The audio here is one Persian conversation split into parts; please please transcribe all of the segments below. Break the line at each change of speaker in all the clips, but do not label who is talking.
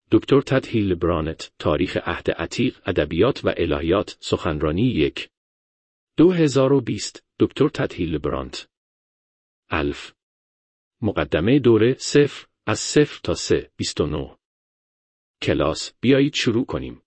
دکتر تد هیلدبرانت، تاریخ عهد عتیق، ادبیات و الهیات، سخنرانی 1 2020 دکتر تد هیلدبرانت. الف. مقدمه دوره 0 از 0 تا 3 29. کلاس، بیایید شروع کنیم.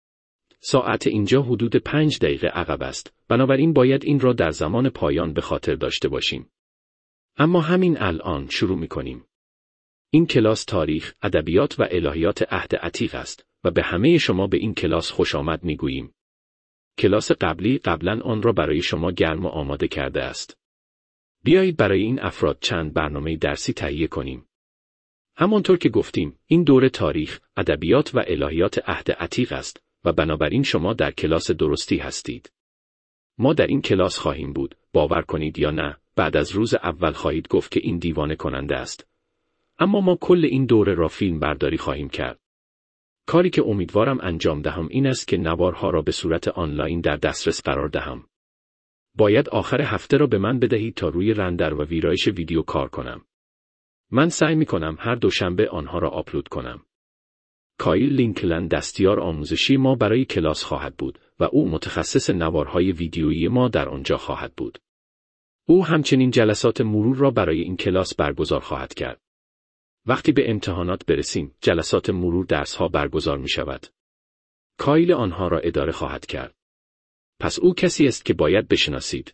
ساعت اینجا حدود 5 دقیقه عقب است، بنابراین باید این را در زمان پایان به خاطر داشته باشیم. اما همین الان شروع می کنیم. این کلاس تاریخ، ادبیات و الهیات عهد عتیق است و به همه شما به این کلاس خوش آمد می گوییم. کلاس قبلی قبلا آن را برای شما گرم و آماده کرده است. بیایید برای این افراد چند برنامه درسی تهیه کنیم. همانطور که گفتیم، این دوره تاریخ، ادبیات و الهیات عهد عتیق است و بنابراین شما در کلاس درستی هستید. ما در این کلاس خواهیم بود، باور کنید یا نه، بعد از روز اول خواهید گفت که این دیوانه کننده است. اما ما کل این دوره را فیلم برداری خواهیم کرد. کاری که امیدوارم انجام دهم این است که نوارها را به صورت آنلاین در دسترس قرار دهم. باید آخر هفته را به من بدهید تا روی رندر و ویرایش ویدیو کار کنم. من سعی می کنم هر دوشنبه آنها را آپلود کنم. کایل لینکلن دستیار آموزشی ما برای کلاس خواهد بود و او متخصص نوارهای ویدیویی ما در آنجا خواهد بود. او همچنین جلسات مرور را برای این کلاس برگزار خواهد کرد. وقتی به امتحانات برسیم، جلسات مرور درس‌ها برگزار می شود. کایل آنها را اداره خواهد کرد. پس او کسی است که باید بشناسید.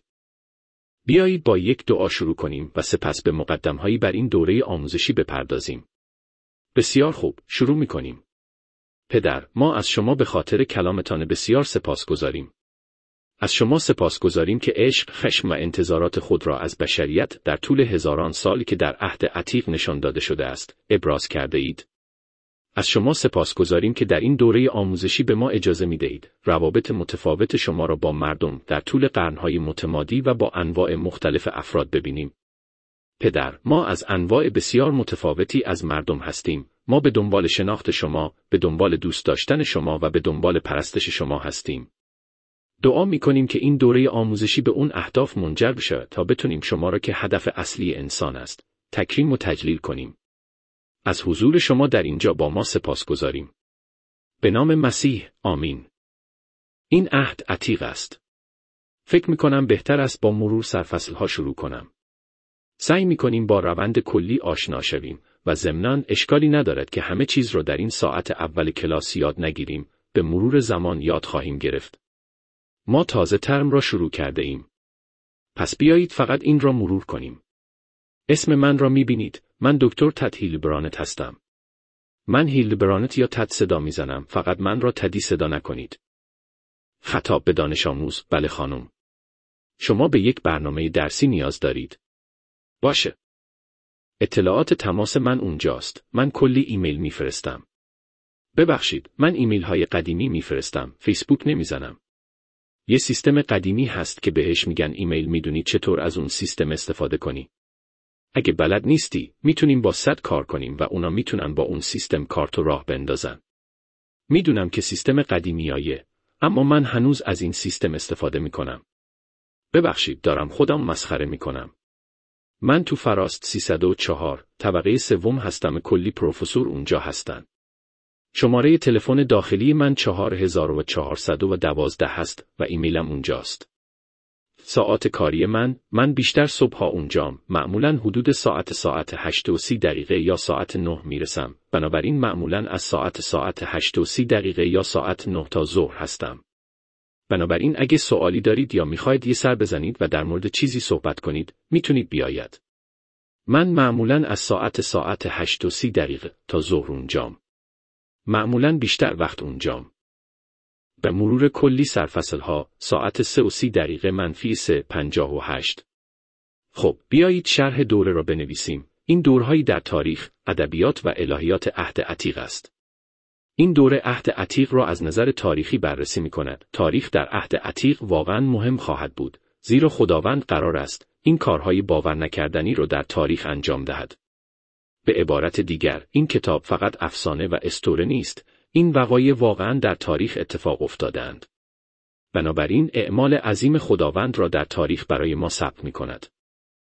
بیایید با یک دعا شروع کنیم و سپس به مقدمه‌هایی بر این دوره آموزشی بپردازیم. بسیار خوب، شروع می کنیم. پدر، ما از شما به خاطر کلامتان بسیار سپاسگزاریم. از شما سپاسگزاریم که عشق، خشم و انتظارات خود را از بشریت در طول هزاران سالی که در عهد عتیق نشان داده شده است، ابراز کرده اید. از شما سپاسگزاریم که در این دوره آموزشی به ما اجازه می دهید روابط متفاوت شما را با مردم در طول قرنهای متمادی و با انواع مختلف افراد ببینیم. پدر، ما از انواع بسیار متفاوتی از مردم هستیم. ما به دنبال شناخت شما، به دنبال دوست داشتن شما و به دنبال پرستش شما هستیم. دعا می‌کنیم که این دوره آموزشی به اون اهداف منجر بشه تا بتونیم شما را که هدف اصلی انسان است، تکریم و تجلیل کنیم. از حضور شما در اینجا با ما سپاسگزاریم. به نام مسیح، آمین. این عهد عتیق است. فکر می‌کنم بهتر است با مرور سرفصل‌ها شروع کنم. سعی می‌کنیم با روند کلی آشنا شویم و ضمناً اشکالی ندارد که همه چیز را در این ساعت اول کلاس یاد نگیریم، به مرور زمان یاد خواهیم گرفت. ما تازه ترم را شروع کرده ایم. پس بیایید فقط این را مرور کنیم. اسم من را می‌بینید، من دکتر تد هیلدبرانت هستم. من هیلدبرانت یا تد صدا میزنم، فقط من را تدی صدا نکنید. خطاب به دانش آموز: بله خانم. شما به یک برنامه درسی نیاز دارید. باشه. اطلاعات تماس من اونجاست. من کلی ایمیل میفرستم. ببخشید، من ایمیل های قدیمی میفرستم، فیسبوک نمیزنم. یه سیستم قدیمی هست که بهش میگن ایمیل. میدونی چطور از اون سیستم استفاده کنی؟ اگه بلد نیستی، میتونیم با 100 کار کنیم و اونا میتونن با اون سیستم کارت و راه بندازن. میدونم که سیستم قدیمیایه، اما من هنوز از این سیستم استفاده میکنم. ببخشید، دارم خودم مسخره میکنم. من تو فراست 304 طبقه سوم هستم. کلی پروفسور اونجا هستن. شماره تلفن داخلی من 4412 هست و ایمیلم اونجاست. ساعت کاری من بیشتر صبحها اونجام، معمولاً حدود ساعت 8:30 یا ساعت 9 میرسم، بنابراین معمولاً از ساعت 8:30 یا ساعت 9 تا ظهر هستم. بنابراین اگه سوالی دارید یا میخواید یه سر بزنید و در مورد چیزی صحبت کنید، میتونید بیاید. من معمولاً از ساعت 8:30 تا ظهر اونجام. معمولاً بیشتر وقت اونجام. به مرور کلی سرفصل‌ها، ساعت 3:30 منفی 3:58. خب، بیایید شرح دوره را بنویسیم. این دورهایی در تاریخ، ادبیات و الهیات عهد عتیق است. این دوره عهد عتیق را از نظر تاریخی بررسی می‌کند. تاریخ در عهد عتیق واقعاً مهم خواهد بود، زیرا خداوند قرار است این کارهای باور نکردنی را در تاریخ انجام دهد. به عبارت دیگر، این کتاب فقط افسانه و اسطوره نیست، این وقایع واقعاً در تاریخ اتفاق افتادند. بنابراین اعمال عظیم خداوند را در تاریخ برای ما ثبت می‌کند.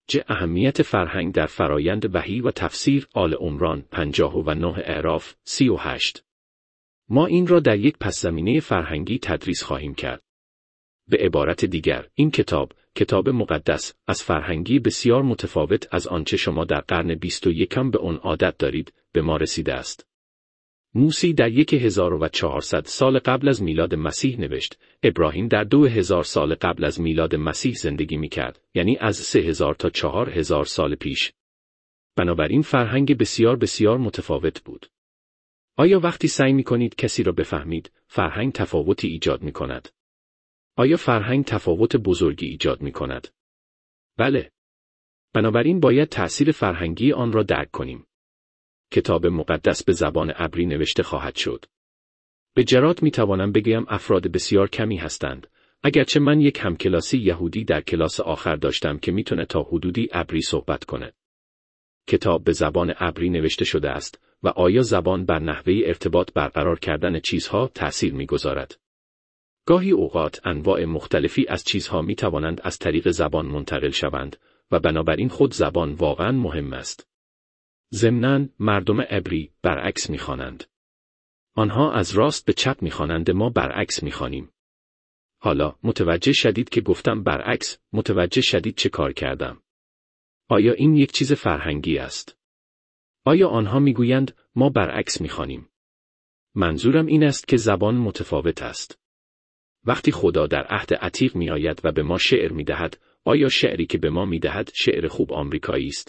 ج. اهمیت فرهنگ در فرایند وحی و تفسیر. آل عمران 59 اعراف 38. ما این را در یک پس‌زمینه فرهنگی تدریس خواهیم کرد. به عبارت دیگر، این کتاب مقدس، از فرهنگی بسیار متفاوت از آنچه شما در قرن 21 به آن عادت دارید، به ما رسیده است. موسی در 1400 سال قبل از میلاد مسیح نوشت، ابراهیم در 2000 سال قبل از میلاد مسیح زندگی می‌کرد، یعنی از 3000 تا 4000 سال پیش. بنابراین فرهنگ بسیار بسیار متفاوت بود. آیا وقتی سعی می‌کنید کسی را بفهمید، فرهنگ تفاوتی ایجاد می‌کند؟ آیا فرهنگ تفاوت بزرگی ایجاد می‌کند؟ بله. بنابراین باید تأثیر فرهنگی آن را درک کنیم. کتاب مقدس به زبان عبری نوشته خواهد شد. به جرات می‌توانم بگویم افراد بسیار کمی هستند، اگرچه من یک همکلاسی یهودی در کلاس آخر داشتم که میتونه تا حدودی عبری صحبت کنه. کتاب به زبان عبری نوشته شده است و آیا زبان بر نحوه ارتباط برقرار کردن چیزها تأثیر می‌گذارد؟ گاهی اوقات انواع مختلفی از چیزها می‌توانند از طریق زبان منتقل شوند و بنابراین خود زبان واقعاً مهم است. ضمناً مردم عبری برعکس می‌خوانند. آنها از راست به چپ می‌خوانند، ما برعکس می‌خوانیم. حالا متوجه شدید که گفتم برعکس، متوجه شدید چه کار کردم؟ آیا این یک چیز فرهنگی است؟ آیا آنها می‌گویند ما برعکس می‌خوانیم؟ منظورم این است که زبان متفاوت است. وقتی خدا در عهد عتیق می‌آید و به ما شعر می‌دهد، آیا شعری که به ما می‌دهد شعر خوب آمریکایی است؟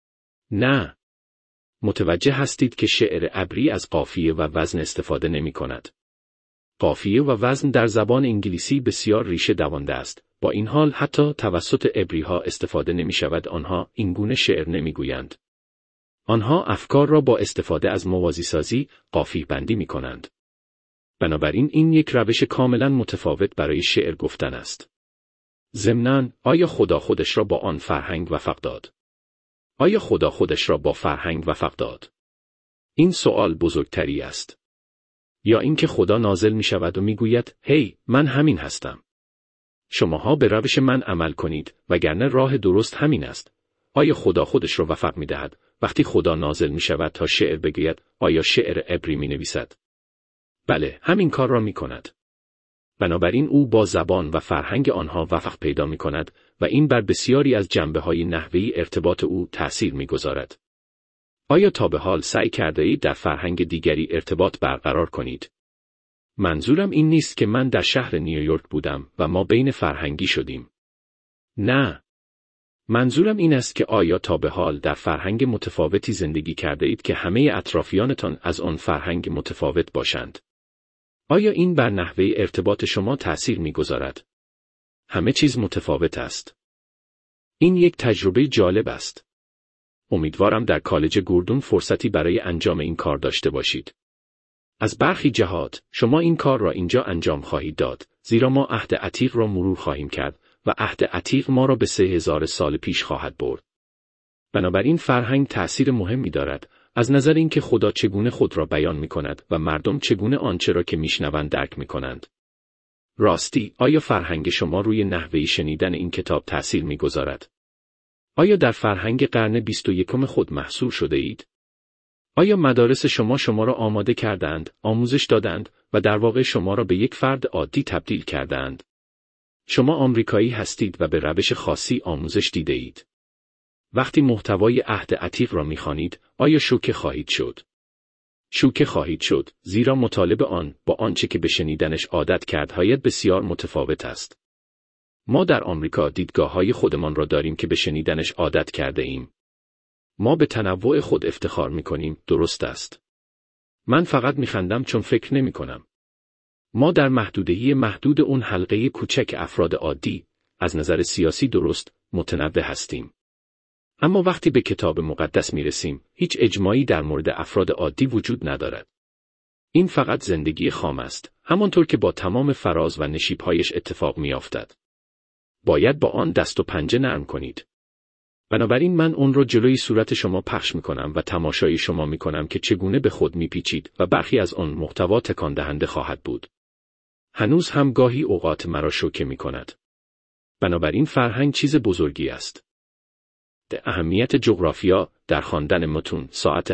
نه. متوجه هستید که شعر عبری از قافیه و وزن استفاده نمی‌کند. قافیه و وزن در زبان انگلیسی بسیار ریشه دوانده است. با این حال حتی توسط عبری‌ها استفاده نمی‌شود. آنها این گونه شعر نمی‌گویند. آنها افکار را با استفاده از موازی‌سازی قافیه بندی می‌کنند. بنابراین این یک روش کاملا متفاوت برای شعر گفتن است. ضمناً، آیا خدا خودش را با آن فرهنگ وفق داد؟ آیا خدا خودش را با فرهنگ وفق داد؟ این سوال بزرگتری است. یا اینکه خدا نازل می شود و می گوید، هی، من همین هستم. شماها به روش من عمل کنید، وگرنه راه درست همین است. آیا خدا خودش را وفق می دهد وقتی خدا نازل می شود تا شعر بگوید؟ آیا شعر عبری می نویسد؟ بله، همین کار را می کند. بنابراین او با زبان و فرهنگ آنها وفق پیدا می کند و این بر بسیاری از جنبه‌های نحوی ارتباط او تأثیر می گذارد. آیا تا به حال سعی کرده اید در فرهنگ دیگری ارتباط برقرار کنید؟ منظورم این نیست که من در شهر نیویورک بودم و ما بین فرهنگی شدیم. نه. منظورم این است که آیا تا به حال در فرهنگ متفاوتی زندگی کرده اید که همه اطرافیانتان از آن فرهنگ متفاوت باشند؟ آیا این بر نحوه ارتباط شما تأثیر می‌گذارد؟ همه چیز متفاوت است. این یک تجربه جالب است. امیدوارم در کالج گوردون فرصتی برای انجام این کار داشته باشید. از برخی جهات، شما این کار را اینجا انجام خواهید داد، زیرا ما عهد عتیق را مرور خواهیم کرد و عهد عتیق ما را به 3000 سال پیش خواهد برد. بنابراین فرهنگ تأثیر مهمی دارد، از نظر اینکه خدا چگونه خود را بیان می‌کند و مردم چگونه آنچه را که می‌شنوند درک می‌کنند. راستی، آیا فرهنگ شما روی نحوه شنیدن این کتاب تأثیر می‌گذارد؟ آیا در فرهنگ قرن 21 خود محصور شده اید؟ آیا مدارس شما را آماده کردند، آموزش دادند و در واقع شما را به یک فرد عادی تبدیل کردند؟ شما آمریکایی هستید و به روش خاصی آموزش دیده اید. وقتی محتوای عهد عتیق را می‌خوانید، آیا شوکه خواهید شد؟ شوکه خواهید شد، زیرا مطالب آن با آنچه که به شنیدنش عادت کردهایت بسیار متفاوت است. ما در آمریکا دیدگاه‌های خودمان را داریم که به شنیدنش عادت کرده ایم. ما به تنوع خود افتخار می‌کنیم، درست است. من فقط می‌خندم چون فکر نمی‌کنم. ما در محدود اون حلقه کوچک افراد عادی، از نظر سیاسی درست، متنوع هستیم. اما وقتی به کتاب مقدس می‌رسیم، هیچ اجماعی در مورد افراد عادی وجود ندارد. این فقط زندگی خام است، همانطور که با تمام فراز و نشیب‌هایش اتفاق می‌افتد. باید با آن دست و پنجه نرم کنید. بنابراین من اون رو جلوی صورت شما پخش می‌کنم و تماشای شما می‌کنم که چگونه به خود می‌پیچید و برخی از آن محتوا تکان دهنده خواهد بود. هنوز هم گاهی اوقات مرا شوکه می‌کند. بنابراین فرهنگ چیز بزرگی است. اهمیت جغرافیا در خواندن متون ساعت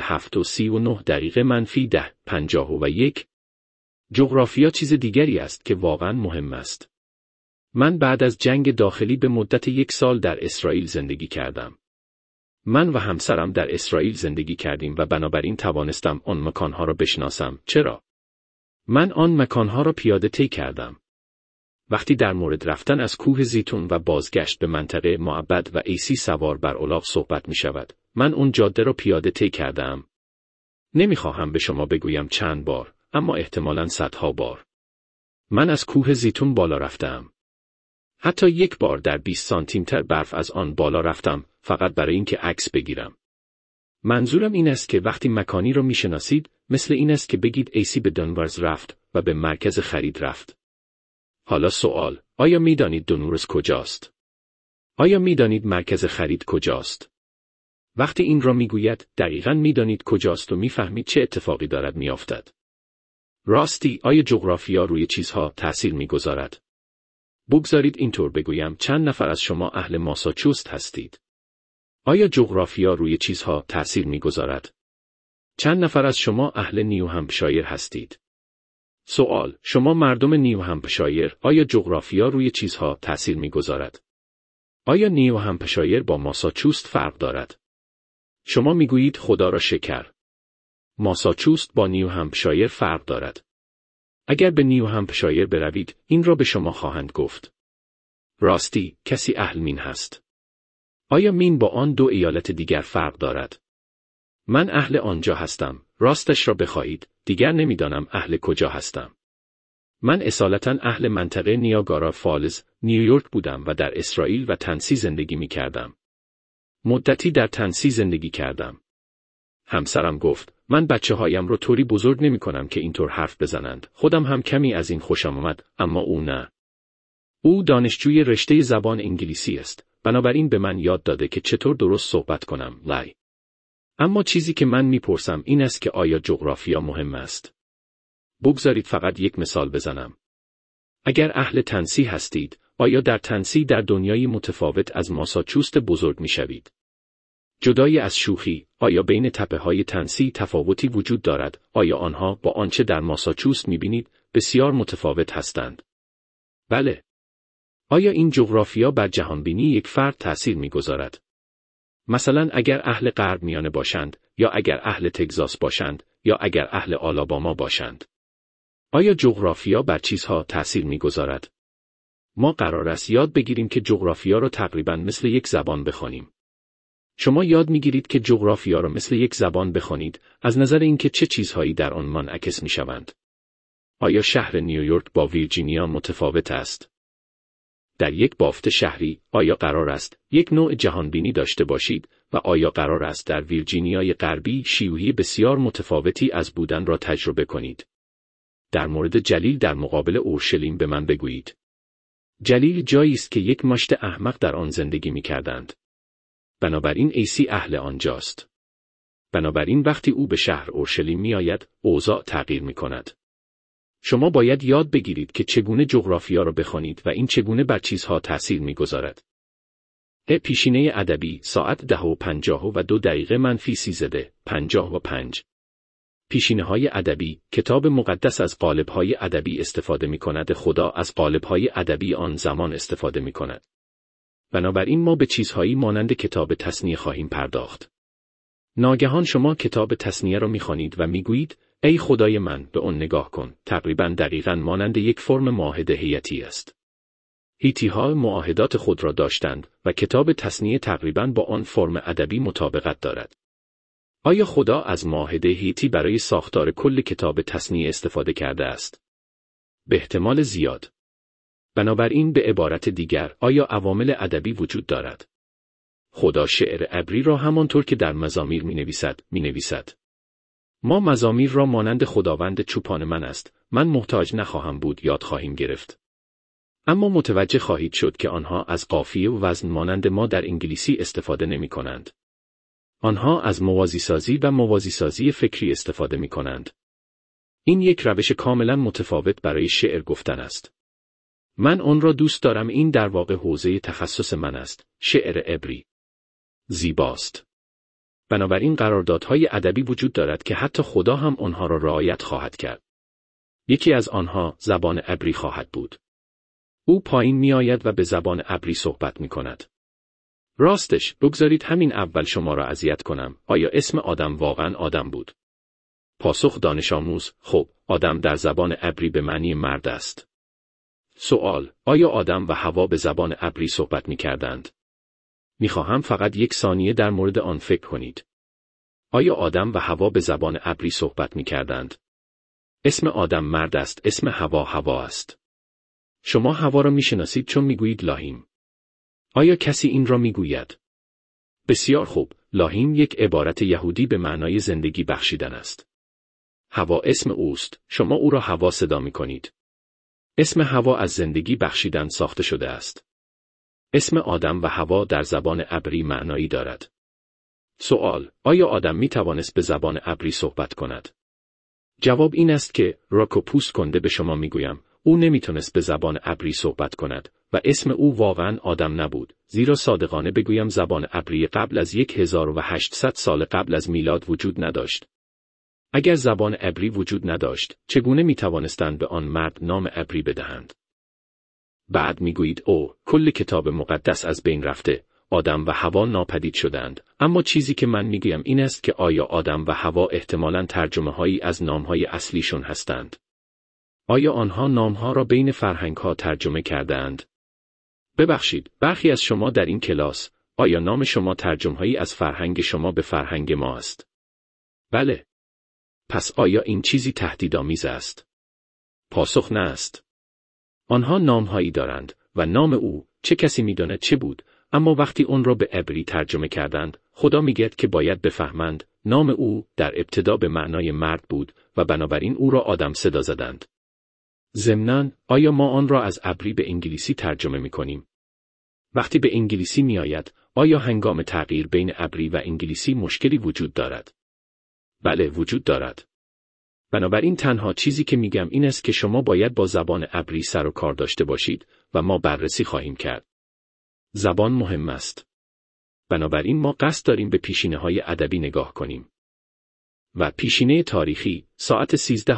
7:39 -10:51. جغرافیا چیز دیگری است که واقعا مهم است. من بعد از جنگ داخلی به مدت 1 سال در اسرائیل زندگی کردم. من و همسرم در اسرائیل زندگی کردیم و بنابراین توانستم آن مکانها را بشناسم. چرا؟ من آن مکانها را پیاده طی کردم. وقتی در مورد رفتن از کوه زیتون و بازگشت به منطقه معبد و عیسی سوار بر الاغ صحبت می شود، من اون جاده را پیاده طی کردم. نمیخواهم به شما بگویم چند بار، اما احتمالاً صدها بار. من از کوه زیتون بالا رفتم. حتی 1 بار در 20 سانتیمتر برف از آن بالا رفتم، فقط برای اینکه عکس بگیرم. منظورم این است که وقتی مکانی را میشناسید، مثل این است که بگید عیسی به دنورز رفت و به مرکز خرید رفت. حالا سوال، آیا میدانید دنورز کجاست؟ آیا میدانید مرکز خرید کجاست؟ وقتی این را میگوید، دقیقاً میدانید کجاست و میفهمید چه اتفاقی دارد میافتد. راستی، آیا جغرافیا روی چیزها تأثیر میگذارد؟ بگذارید اینطور بگویم، چند نفر از شما اهل ماساچوست هستید؟ آیا جغرافیا روی چیزها تأثیر میگذارد؟ چند نفر از شما اهل نیو همپشایر هستید؟ سوال، شما مردم نیو همپشایر، آیا جغرافیا روی چیزها تأثیر میگذارد؟ آیا نیو همپشایر با ماساچوست فرق دارد؟ شما میگویید خدا را شکر. ماساچوست با نیو همپشایر فرق دارد. اگر به نیو همپشایر بروید، این را به شما خواهند گفت. راستی، کسی اهل مین هست؟ آیا مین با آن 2 ایالت دیگر فرق دارد؟ من اهل آنجا هستم. راستش را بخواهید، دیگر نمیدانم اهل کجا هستم. من اصالتاً اهل منطقه نیاگارا فالز، نیویورک بودم و در اسرائیل و تنسی زندگی می کردم. مدتی در تنسی زندگی کردم. همسرم گفت، من بچه‌هایم رو طوری بزرگ نمی کنم که اینطور حرف بزنند. خودم هم کمی از این خوشم آمد، اما او نه. او دانشجوی رشته زبان انگلیسی است، بنابراین به من یاد داده که چطور درست صحبت کنم. اما چیزی که من میپرسم این است که آیا جغرافیا مهم است؟ بگذارید فقط 1 مثال بزنم. اگر اهل تنسی هستید، آیا در تنسی در دنیای متفاوت از ماساچوست بزرگ میشوید؟ جدای از شوخی، آیا بین تپه‌های تنسی تفاوتی وجود دارد؟ آیا آنها با آنچه در ماساچوست میبینید بسیار متفاوت هستند؟ بله. آیا این جغرافیا بر جهانبینی یک فرد تأثیر میگذارد؟ مثلا اگر اهل غرب میانه باشند، یا اگر اهل تگزاس باشند، یا اگر اهل آلاباما باشند. آیا جغرافیا بر چیزها تأثیر میگذارد؟ ما قرار است یاد بگیریم که جغرافیا را تقریباً مثل یک زبان بخوانیم. شما یاد میگیرید که جغرافیا را مثل یک زبان بخوانید، از نظر اینکه چه چیزهایی در آن منعکس میشوند. آیا شهر نیویورک با ویرجینیا متفاوت است؟ در یک بافت شهری، آیا قرار است یک نوع جهانبینی داشته باشید و آیا قرار است در ویرجینیای غربی شیوهی بسیار متفاوتی از بودن را تجربه کنید؟ در مورد جلیل در مقابل اورشلیم به من بگویید. جلیل جایی است که یک مشت احمق در آن زندگی می‌کردند. بنابراین عیسی اهل آنجاست. بنابراین وقتی او به شهر اورشلیم می‌آید، اوضاع تغییر می‌کند. شما باید یاد بگیرید که چگونه جغرافیا را بخوانید و این چگونه بر چیزها تأثیر می‌گذارد. پیشینه ادبی ساعت 10:52 -13:55. پیشینه‌های ادبی، کتاب مقدس از قالب‌های ادبی استفاده می‌کند، خدا از قالب‌های ادبی آن زمان استفاده می‌کند. بنابراین ما به چیزهایی مانند کتاب تثنیه خواهیم پرداخت. ناگهان شما کتاب تثنیه را می‌خوانید و می‌گویید ای خدای من، به آن نگاه کن، تقریباً دقیقاً مانند یک فرم معاهده هیئتی است. هیتی‌ها معاهدات خود را داشتند و کتاب تثنیه تقریباً با آن فرم ادبی مطابقت دارد. آیا خدا از معاهده هیتی برای ساختار کل کتاب تثنیه استفاده کرده است؟ به احتمال زیاد. بنابراین به عبارت دیگر، آیا عوامل ادبی وجود دارد؟ خدا شعر عبری را همانطور که در مزامیر می‌نویسد. ما مزامیر را مانند خداوند چوپان من است، من محتاج نخواهم بود یاد خواهیم گرفت. اما متوجه خواهید شد که آنها از قافیه و وزن مانند ما در انگلیسی استفاده نمی کنند. آنها از موازیسازی و موازیسازی فکری استفاده می کنند. این یک روش کاملا متفاوت برای شعر گفتن است. من آن را دوست دارم، این در واقع حوزه تخصص من است، شعر عبری. زیباست. بنابراین قراردادهای ادبی وجود دارد که حتی خدا هم آنها را رعایت خواهد کرد. یکی از آنها زبان عبری خواهد بود. او پایین می آید و به زبان عبری صحبت می کند. راستش، بگذارید همین اول شما را اذیت کنم. آیا اسم آدم واقعا آدم بود؟ پاسخ دانش آموز: خب، آدم در زبان عبری به معنی مرد است. سوال: آیا آدم و حوا به زبان عبری صحبت می کردند؟ می خواهم فقط 1 ثانیه در مورد آن فکر کنید. آیا آدم و حوا به زبان عبری صحبت می کردند؟ اسم آدم مرد است، اسم حوا حوا است. شما حوا را می شناسید چون می گویید لاهیم. آیا کسی این را می گوید؟ بسیار خوب، لاهیم یک عبارت یهودی به معنای زندگی بخشیدن است. حوا اسم اوست، شما او را حوا صدا می کنید. اسم حوا از زندگی بخشیدن ساخته شده است. اسم آدم و حوا در زبان عبری معنایی دارد. سوال: آیا آدم می توانست به زبان عبری صحبت کند؟ جواب این است که راکو پوست کنده به شما می گویم، او نمیتونست به زبان عبری صحبت کند و اسم او واقعا آدم نبود، زیرا صادقانه بگویم زبان عبری قبل از 1800 سال قبل از میلاد وجود نداشت. اگر زبان عبری وجود نداشت، چگونه می توانستند به آن مرد نام عبری بدهند؟ بعد می گویید کل کتاب مقدس از بین رفته، آدم و حوا ناپدید شدند، اما چیزی که من می گویم این است که آیا آدم و حوا احتمالاً ترجمه هایی از نام های اصلیشون هستند؟ آیا آنها نام ها را بین فرهنگ ها ترجمه کردند؟ ببخشید، برخی از شما در این کلاس، آیا نام شما ترجمه هایی از فرهنگ شما به فرهنگ ما است؟ بله. پس آیا این چیزی تهدیدآمیز است؟ پاسخ نه است. آنها نام‌هایی دارند و نام او چه کسی می‌داند چه بود، اما وقتی اون را به عبری ترجمه کردند، خدا میگه که باید بفهمند نام او در ابتدا به معنای مرد بود و بنابراین او را آدم صدا زدند. ضمناً، آیا ما آن را از عبری به انگلیسی ترجمه می‌کنیم؟ وقتی به انگلیسی می‌آید، آیا هنگام تغییر بین عبری و انگلیسی مشکلی وجود دارد؟ بله، وجود دارد. بنابراین تنها چیزی که میگم این است که شما باید با زبان عبری سر و کار داشته باشید و ما بررسی خواهیم کرد. زبان مهم است. بنابراین ما قصد داریم به پیشینه‌های ادبی نگاه کنیم. و پیشینه تاریخی، ساعت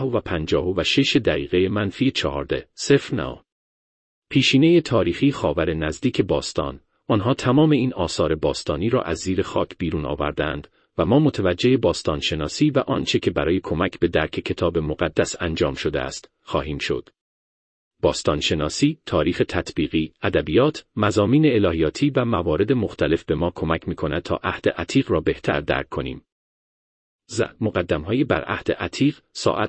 13:56 پیشینه تاریخی خاور نزدیک باستان، آنها تمام این آثار باستانی را از زیر خاک بیرون آوردند و ما متوجه باستان شناسی و آنچه که برای کمک به درک کتاب مقدس انجام شده است، خواهیم شد. باستان شناسی، تاریخ تطبیقی، ادبیات، مضامین الهیاتی و موارد مختلف به ما کمک می‌کند تا عهد عتیق را بهتر درک کنیم. مقدمه‌های بر عهد عتیق، ساعت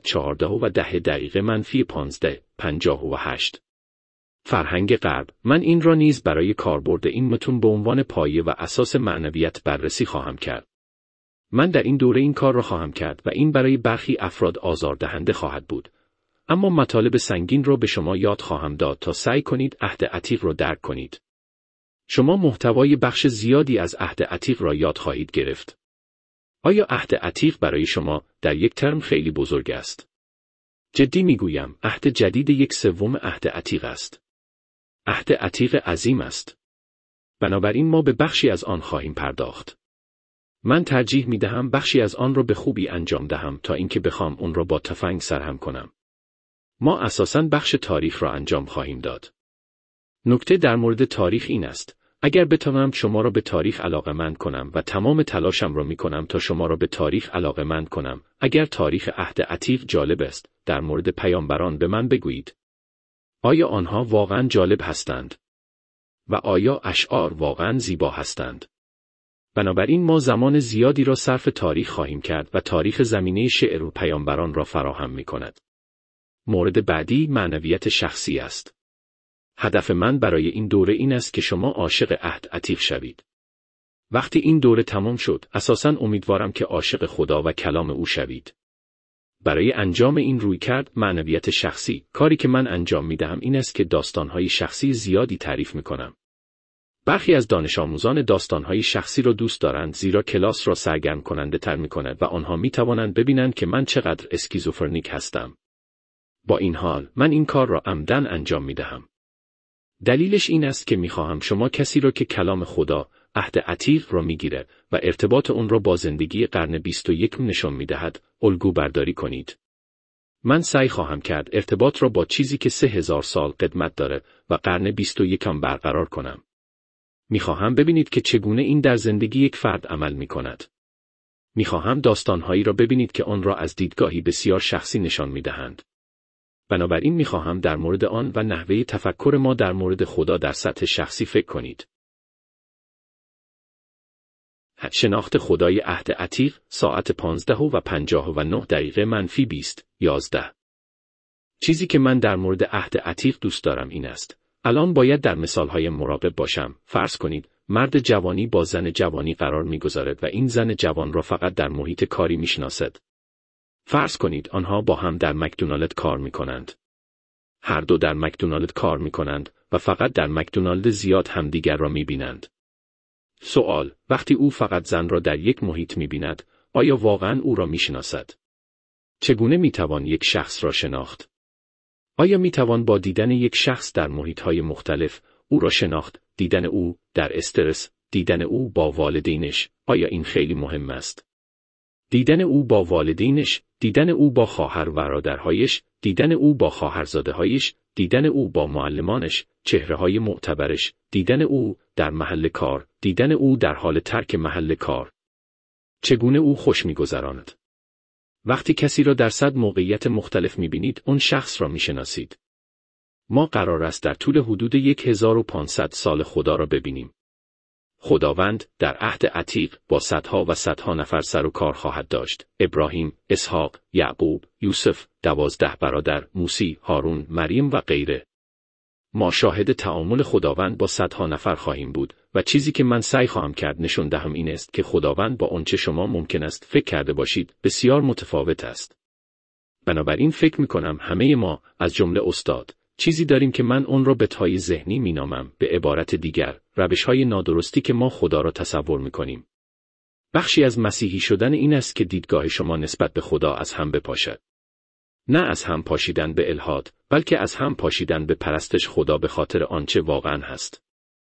14:10 فرهنگ غرب، من این را نیز برای کاربرد این متون به عنوان پایه و اساس معنویت بررسی خواهم کرد. من در این دوره این کار را خواهم کرد و این برای برخی افراد آزاردهنده خواهد بود. اما مطالب سنگین را به شما یاد خواهم داد تا سعی کنید عهد عتیق را درک کنید. شما محتوای بخش زیادی از عهد عتیق را یاد خواهید گرفت. آیا عهد عتیق برای شما در یک ترم خیلی بزرگ است؟ جدی میگویم، عهد جدید 1/3 عهد عتیق است. عهد عتیق عظیم است. بنابراین ما به بخشی از آن خواهیم پرداخت. من ترجیح می دهم بخشی از آن را به خوبی انجام دهم تا اینکه بخوام اون را با تفنگ سرهم کنم. ما اساساً بخش تاریخ را انجام خواهیم داد. نکته در مورد تاریخ این است، اگر بتوانم شما را به تاریخ علاقه‌مند کنم و تمام تلاشم را می کنم تا شما را به تاریخ علاقه‌مند کنم، اگر تاریخ عهد عتیق جالب است، در مورد پیامبران به من بگویید. آیا آنها واقعاً جالب هستند؟ و آیا اشعار واقعاً زیبا هستند؟ بنابراین ما زمان زیادی را صرف تاریخ خواهیم کرد و تاریخ زمینه شعر و پیامبران را فراهم می کند. مورد بعدی معنویت شخصی است. هدف من برای این دوره این است که شما عاشق عهد عتیق شوید. وقتی این دوره تمام شد، اساساً امیدوارم که عاشق خدا و کلام او شوید. برای انجام این رویکرد معنویت شخصی، کاری که من انجام می دهم این است که داستان‌های شخصی زیادی تعریف می کنم. برخی از دانش آموزان داستان‌های شخصی را دوست دارند زیرا کلاس را سرگرم کننده تر می کند و آنها می توانند ببینند که من چقدر اسکیزوفرنیک هستم. با این حال، من این کار را عمدن انجام می دهم. دلیلش این است که می خواهم شما کسی را که کلام خدا عهد عتیق را میگیره و ارتباط اون را با زندگی قرن 21 نشان میدهد، الگو برداری کنید. من سعی خواهم کرد ارتباط را با چیزی که 3000 سال قدمت داره و قرن 21 برقرار کنم. میخواهم ببینید که چگونه این در زندگی یک فرد عمل میکند. میخواهم داستانهایی را ببینید که آن را از دیدگاهی بسیار شخصی نشان میدهند. بنابراین میخواهم در مورد آن و نحوه تفکر ما در مورد خدا در سطح شخصی فکر کنید. شناخت خدای عهد عتیق، ساعت 15:59 -20:11. چیزی که من در مورد عهد عتیق دوست دارم این است. الان باید در مثالهای مراقب باشم. فرض کنید مرد جوانی با زن جوانی قرار میگذارد و این زن جوان را فقط در محیط کاری میشناسد. فرض کنید آنها با هم در مکدونالد کار میکنند. هر دو در مکدونالد کار میکنند و فقط در مکدونالد زیاد همدیگر را میبینند. سوال: وقتی او فقط زن را در یک محیط می‌بیند، آیا واقعاً او را می‌شناسد؟ چگونه می‌توان یک شخص را شناخت؟ آیا می‌توان با دیدن یک شخص در محیط‌های مختلف او را شناخت؟ دیدن او در استرس، دیدن او با والدینش، آیا این خیلی مهم است؟ دیدن او با والدینش، دیدن او با خواهر و برادرهایش، دیدن او با خواهرزاده‌هایش، دیدن او با معلمانش، چهره‌های معتبرش، دیدن او در محل کار، دیدن او در حال ترک محل کار. چگونه او خوش می‌گذراند؟ وقتی کسی را در 100 موقعیت مختلف می‌بینید، اون شخص را می‌شناسید. ما قرار است در طول حدود 1500 سال خدا را ببینیم. خداوند در عهد عتیق با صدها و صدها نفر سر و کار خواهد داشت. ابراهیم، اسحاق، یعقوب، یوسف، 12 برادر، موسی، هارون، مریم و غیره. ما شاهد تعامل خداوند با صدها نفر خواهیم بود و چیزی که من سعی خواهم کرد نشون دهم این است که خداوند با آنچه شما ممکن است فکر کرده باشید بسیار متفاوت است. بنابراین فکر می‌کنم همه ما از جمله استاد چیزی داریم که من اون را بت‌های ذهنی می‌نامم، به عبارت دیگر روش‌های نادرستی که ما خدا را تصور می‌کنیم. بخشی از مسیحی شدن این است که دیدگاه شما نسبت به خدا از هم بپاشد. نه از هم پاشیدن به الحاد، بلکه از هم پاشیدن به پرستش خدا به خاطر آنچه واقعاً هست.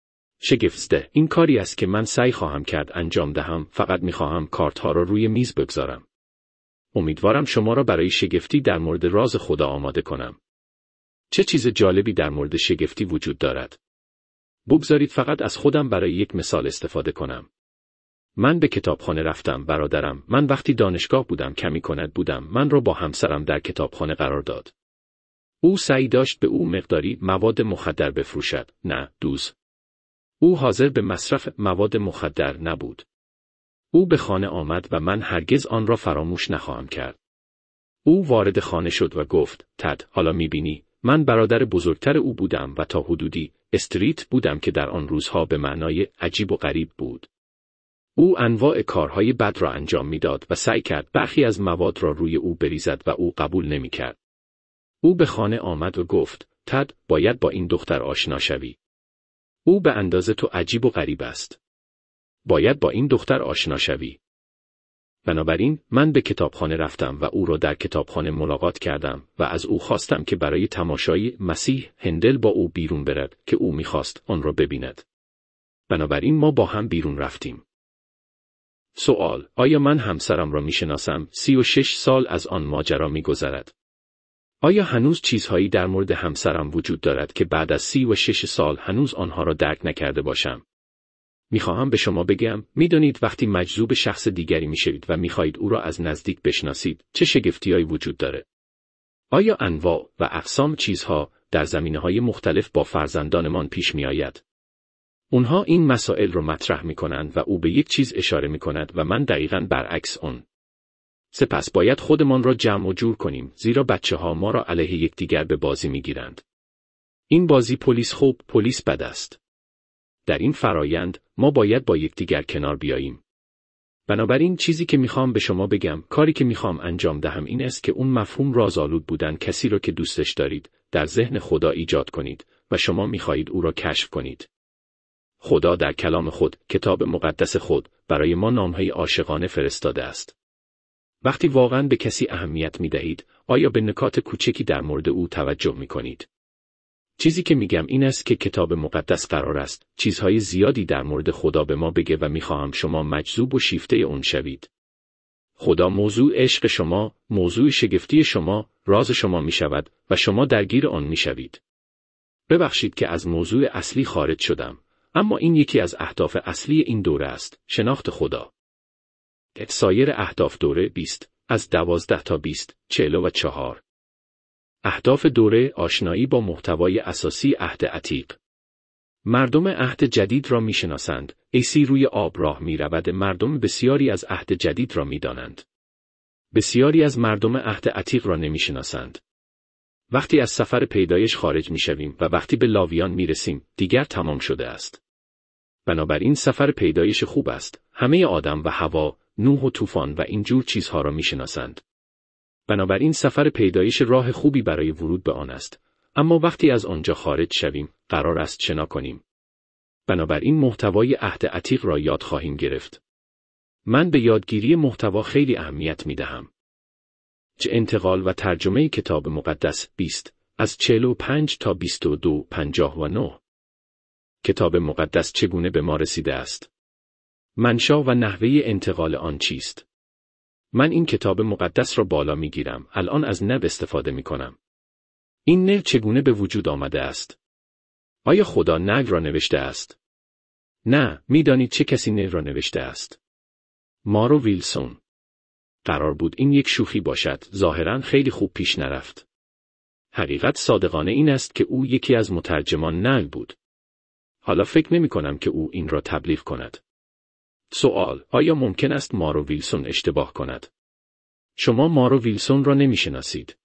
شگفت‌زده این کاری است که من سعی خواهم کرد انجام دهم، فقط می‌خواهم کارت‌ها را روی میز بگذارم. امیدوارم شما را برای شگفتی در مورد راز خدا آماده کنم. چه چیز جالبی در مورد شگفتی وجود دارد؟ بگذارید فقط از خودم برای یک مثال استفاده کنم. من به کتابخانه رفتم برادرم. من وقتی دانشگاه بودم کمی کند بودم. من را با همسرم در کتابخانه قرار داد. او سعی داشت به او مقداری مواد مخدر بفروشد. نه، دوز. او حاضر به مصرف مواد مخدر نبود. او به خانه آمد و من هرگز آن را فراموش نخواهم کرد. او وارد خانه شد و گفت: تد، حالا می‌بینی، من برادر بزرگتر او بودم و تا حدودی استریت بودم که در آن روزها به معنای عجیب و غریب بود. او انواع کارهای بد را انجام میداد و سعی کرد برخی از مواد را روی او بریزد و او قبول نمی‌کرد. او به خانه آمد و گفت: تد، باید با این دختر آشنا شوی. او به اندازه تو عجیب و غریب است. باید با این دختر آشنا شوی. بنابراین من به کتابخانه رفتم و او را در کتابخانه ملاقات کردم و از او خواستم که برای تماشای مسیح هندل با او بیرون برد که او می‌خواست آن را ببیند. بنابراین ما با هم بیرون رفتیم. سوال: آیا من همسرم را میشناسم؟ 36 سال از آن ماجرا میگذرد. آیا هنوز چیزهایی در مورد همسرم وجود دارد که بعد از 36 سال هنوز آنها را درک نکرده باشم؟ میخواهم به شما بگم، میدانید وقتی مجذوب شخص دیگری میشوید و میخواهید او را از نزدیک بشناسید، چه شگفتی‌هایی وجود داره؟ آیا انواع و اقسام چیزها در زمینه‌های مختلف با فرزندانمان پیش میآید؟ اونها این مسائل رو مطرح میکنند و او به یک چیز اشاره میکند و من دقیقاً برعکس اون. سپس باید خودمان را جمع و جور کنیم، زیرا بچه‌ها ما را علیه یکدیگر به بازی میگیرند. این بازی پلیس خوب، پلیس بد است. در این فرایند ما باید با یکدیگر کنار بیاییم. بنابراین چیزی که میخوام به شما بگم، کاری که میخوام انجام دهم این است که اون مفهوم رازآلود بودن کسی رو که دوستش دارید در ذهن خدا ایجاد کنید و شما میخواهید او را کشف کنید. خدا در کلام خود، کتاب مقدس خود، برای ما نامهای عاشقانه فرستاده است. وقتی واقعاً به کسی اهمیت میدهید، آیا به نکات کوچکی در مورد او توجه میکنید؟ چیزی که میگم این است که کتاب مقدس قرار است چیزهای زیادی در مورد خدا به ما بگه و میخواهم شما مجذوب و شیفته اون شوید. خدا موضوع عشق شما، موضوع شگفتی شما، راز شما میشود و شما درگیر آن میشوید. ببخشید که از موضوع اصلی خارج شدم، اما این یکی از اهداف اصلی این دوره است، شناخت خدا. سایر اهداف دوره 20 از 12 تا 20 44. اهداف دوره آشنایی با محتوای اساسی عهد عتیق. مردم عهد جدید را میشناسند. عیسی روی آب راه میرود. مردم بسیاری از عهد جدید را میدانند. بسیاری از مردم عهد عتیق را نمیشناسند. وقتی از سفر پیدایش خارج میشویم و وقتی به لاویان میرسیم، دیگر تمام شده است. بنابراین سفر پیدایش خوب است. همه آدم و حوا، نوح و طوفان و این جور چیزها را میشناسند. بنابراین سفر پیدایش راه خوبی برای ورود به آن است. اما وقتی از آنجا خارج شویم، قرار است شنا کنیم. بنابراین محتوای عهد عتیق را یاد خواهیم گرفت. من به یادگیری محتوا خیلی اهمیت میدهم. چه انتقال و ترجمه کتاب مقدس 20 از 45 تا 22 59. کتاب مقدس چگونه به ما رسیده است؟ منشأ و نحوه انتقال آن چیست؟ من این کتاب مقدس را بالا میگیرم. الان از نو استفاده میکنم. این نو چگونه به وجود آمده است؟ آیا خدا نو را نوشته است؟ نه، میدانید چه کسی نو را نوشته است؟ مارو ویلسون. قرار بود این یک شوخی باشد. ظاهراً خیلی خوب پیش نرفت. حقیقت صادقانه این است که او یکی از مترجمان نو بود. حالا فکر نمی کنم که او این را تبلیغ کند. سوال: آیا ممکن است مارو ویلسون اشتباه کند؟ شما مارو ویلسون را نمی شناسید.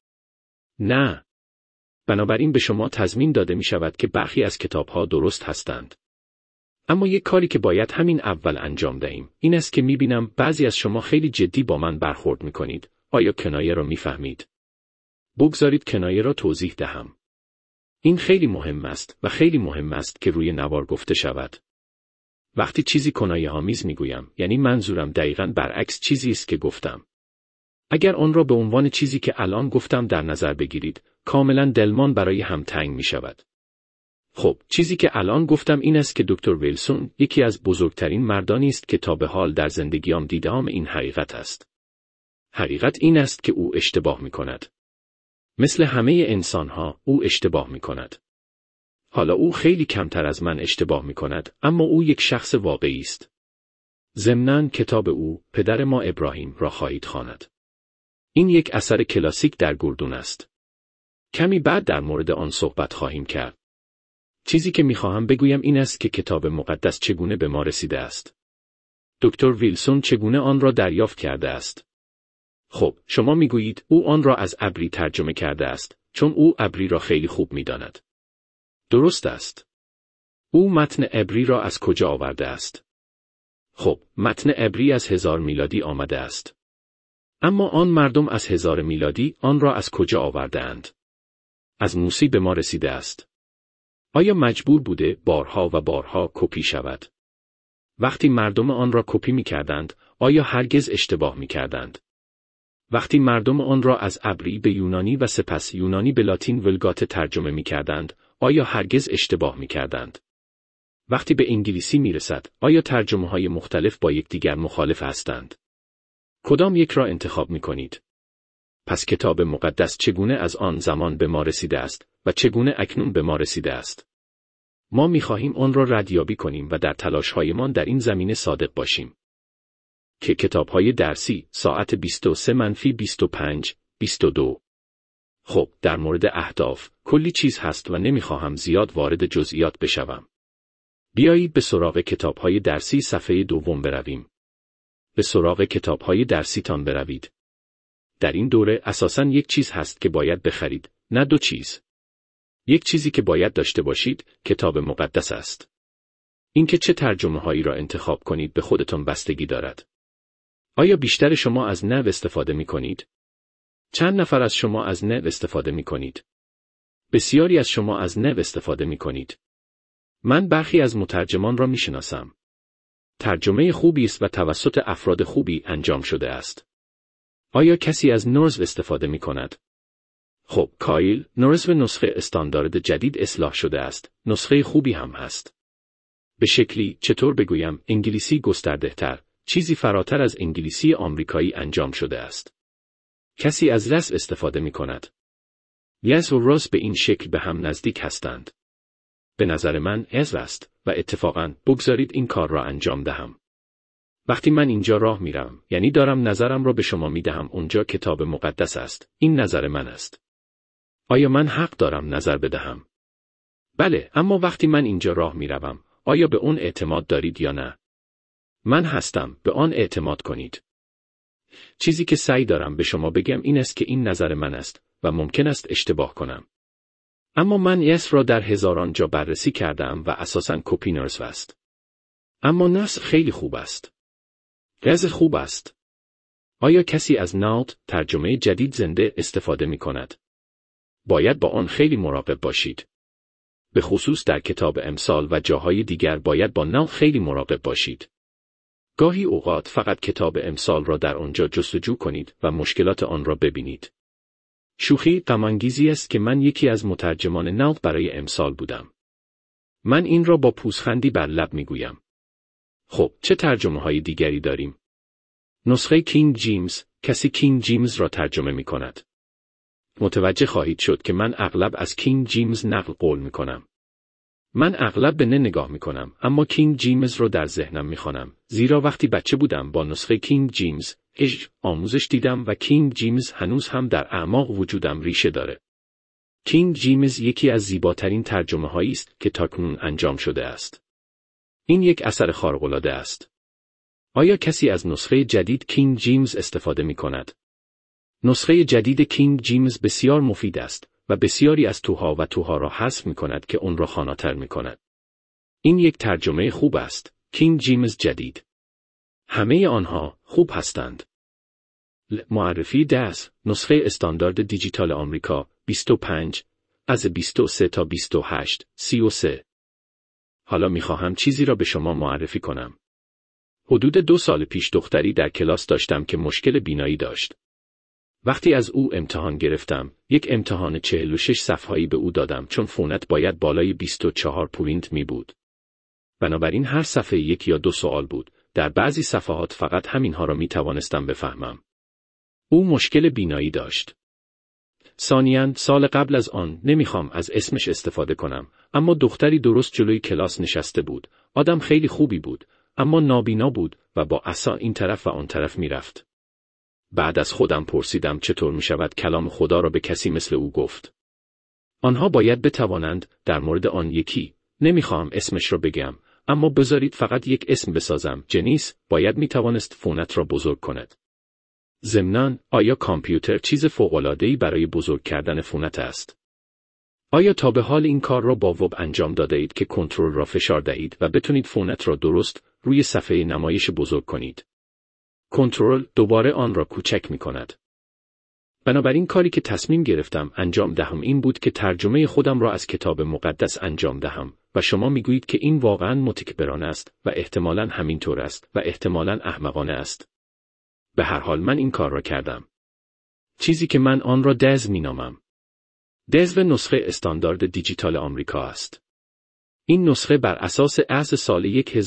نه. بنابراین به شما تضمین داده می شود که برخی از کتابها درست هستند. اما یک کاری که باید همین اول انجام دهیم این است که می بینم بعضی از شما خیلی جدی با من برخورد می کنید. آیا کنایه را می فهمید؟ بگذارید کنایه را توضیح دهم. این خیلی مهم است و خیلی مهم است که روی نوار گفته شود. وقتی چیزی کنایه‌آمیز میگویم، یعنی منظورم دقیقاً برعکس چیزی است که گفتم. اگر آن را به عنوان چیزی که الان گفتم در نظر بگیرید، کاملاً دلمان برای هم تنگ می شود. خب، چیزی که الان گفتم این است که دکتر ویلسون یکی از بزرگترین مردانی است که تا به حال در زندگیام دیدم. این حقیقت است. حقیقت این است که او اشتباه می کند. مثل همه انسانها، او اشتباه می کند. حالا او خیلی کمتر از من اشتباه می کند، اما او یک شخص واقعی است. ضمناً کتاب او، پدر ما ابراهیم، را خواهید خواند. این یک اثر کلاسیک در گردون است. کمی بعد در مورد آن صحبت خواهیم کرد. چیزی که میخواهم بگویم این است که کتاب مقدس چگونه به ما رسیده است. دکتر ویلسون چگونه آن را دریافت کرده است. خب، شما میگویید او آن را از عبری ترجمه کرده است، چون او عبری را خیلی خوب میداند. درست است. او متن عبری را از کجا آورده است؟ خب، متن عبری از 1000 میلادی آمده است. اما آن مردم از 1000 میلادی آن را از کجا آورده اند؟ از موسی به ما رسیده است. آیا مجبور بوده بارها و بارها کپی شود؟ وقتی مردم آن را کپی می کردند، آیا هرگز اشتباه می کردند؟ وقتی مردم آن را از عبری به یونانی و سپس یونانی به لاتین ولگات ترجمه می کردند، آیا هرگز اشتباه می کردند؟ وقتی به انگلیسی می رسد، آیا ترجمه های مختلف با یکدیگر مخالف هستند؟ کدام یک را انتخاب می کنید؟ پس کتاب مقدس چگونه از آن زمان به ما رسیده است و چگونه اکنون به ما رسیده است؟ ما می خواهیم آن را ردیابی کنیم و در تلاش‌هایمان در این زمینه صادق باشیم. که کتاب‌های درسی ساعت 23-25-22. خب، در مورد اهداف کلی چیز هست و نمیخواهم زیاد وارد جزئیات بشوم. بیایید به سراغ کتاب‌های درسی صفحه 2 برویم. به سراغ کتاب‌های درسیتان بروید. در این دوره اساساً یک چیز هست که باید بخرید، نه دو چیز. یک چیزی که باید داشته باشید، کتاب مقدس است. اینکه چه ترجمه‌هایی را انتخاب کنید به خودتان بستگی دارد. آیا بیشتر شما از نو استفاده می‌کنید؟ چند نفر از شما از نو استفاده می‌کنید؟ بسیاری از شما از نو استفاده می‌کنید. من برخی از مترجمان را می‌شناسم. ترجمه خوبی است و توسط افراد خوبی انجام شده است. آیا کسی از نورز استفاده می‌کند؟ خب کایل، نسخه استاندارد جدید اصلاح شده است. نسخه خوبی هم هست. به شکلی چطور بگویم انگلیسی گسترده‌تر، چیزی فراتر از انگلیسی آمریکایی انجام شده است. کسی از لس استفاده می کند. یس و راس به این شکل به هم نزدیک هستند. به نظر من از است و اتفاقاً بگذارید این کار را انجام دهم. وقتی من اینجا راه میرم، یعنی دارم نظرم را به شما میدهم، اونجا کتاب مقدس است. این نظر من است. آیا من حق دارم نظر بدهم؟ بله، اما وقتی من اینجا راه میروم، آیا به اون اعتماد دارید یا نه؟ من هستم، به آن اعتماد کنید. چیزی که سعی دارم به شما بگم این است که این نظر من است و ممکن است اشتباه کنم. اما من یس را در هزاران جا بررسی کردم و اساساً کپی نرسو است. اما نسخ خیلی خوب است. گز خوب است. آیا کسی از نالت ترجمه جدید زنده استفاده می کند؟ باید با آن خیلی مراقب باشید. به خصوص در کتاب امثال و جاهای دیگر باید با نالت خیلی مراقب باشید. گاهی اوقات فقط کتاب امثال را در آنجا جستجو کنید و مشکلات آن را ببینید. شوخی غم‌انگیزی است که من یکی از مترجمان نالت برای امثال بودم. من این را با پوزخندی بر لب می گویم. خب چه ترجمه های دیگری داریم؟ نسخه کینگ جیمز، کسی کینگ جیمز را ترجمه می کند. متوجه خواهید شد که من اغلب از کینگ جیمز نقل قول می کنم. من اغلب به نگاه می کنم، اما کینگ جیمز را در ذهنم می خوانم، زیرا وقتی بچه بودم با نسخه کینگ جیمز آموزش دیدم و کینگ جیمز هنوز هم در اعماق وجودم ریشه داره. کینگ جیمز یکی از زیباترین ترجمه هایی است که تاکنون انجام شده است. این یک اثر خارق‌العاده است. آیا کسی از نسخه جدید کینگ جیمز استفاده می کند؟ نسخه جدید کینگ جیمز بسیار مفید است و بسیاری از توها را حذف می کند که اون را خواناتر می کند. این یک ترجمه خوب است. کینگ جیمز جدید. همه آنها خوب هستند. معرفی نسخه استاندارد دیجیتال آمریکا 25 از 23 تا 28 33. حالا میخواهم چیزی را به شما معرفی کنم. حدود 2 سال پیش دختری در کلاس داشتم که مشکل بینایی داشت. وقتی از او امتحان گرفتم، یک امتحان 46 صفحه‌ای به او دادم چون فونت باید بالای 24 پوینت می بود. بنابراین هر صفحه 1 یا 2 سوال بود. در بعضی صفحات فقط همینها را می توانستم بفهمم. او مشکل بینایی داشت. ثانیاً سال قبل از آن نمیخوام از اسمش استفاده کنم، اما دختری درست جلوی کلاس نشسته بود. آدم خیلی خوبی بود، اما نابینا بود و با عصا این طرف و آن طرف میرفت. بعد از خودم پرسیدم چطور می شود کلام خدا را به کسی مثل او گفت. آنها باید بتوانند در مورد آن یکی، نمیخوام اسمش را بگم، اما بذارید فقط یک اسم بسازم، جنیس باید می توانست فونت را بزرگ کند. ضمناً آیا کامپیوتر چیز فوق‌العاده‌ای برای بزرگ کردن فونت است؟ آیا تا به حال این کار را با وب انجام داده اید که کنترل را فشار دهید و بتونید فونت را درست روی صفحه نمایش بزرگ کنید؟ کنترل دوباره آن را کوچک می کند. بنابراین کاری که تصمیم گرفتم انجام دهم این بود که ترجمه خودم را از کتاب مقدس انجام دهم و شما میگویید که این واقعاً متکبرانه است و احتمالاً همینطور است و احتمالاً احمقانه است. به هر حال من این کار را کردم. چیزی که من آن را دز می نامم. دز و نسخه استاندارد دیجیتال آمریکا است. این نسخه بر اساس اصل سال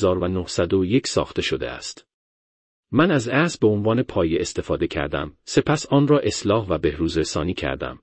1901 ساخته شده است. من از اصل به عنوان پایه استفاده کردم، سپس آن را اصلاح و بهروزرسانی کردم.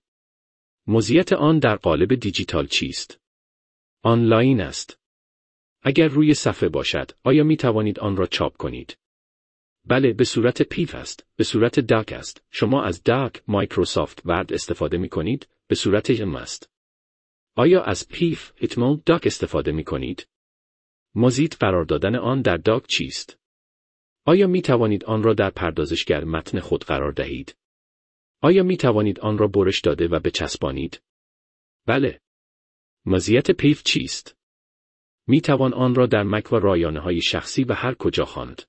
مزیت آن در قالب دیجیتال چیست؟ آنلاین است. اگر روی صفحه باشد، آیا می توانید آن را چاپ کنید؟ بله، به صورت پیف است، به صورت داک است. شما از داک مایکروسافت ورد استفاده می کنید، به صورت ام است. آیا از پیف اتمال داک استفاده می کنید؟ مزید قرار دادن آن در داک چیست؟ آیا می توانید آن را در پردازشگر متن خود قرار دهید؟ آیا می توانید آن را برش داده و بچسبانید؟ بله. مزیت پیف چیست؟ می توان آن را در مک و رایانه‌های شخصی و هر کجا خواند.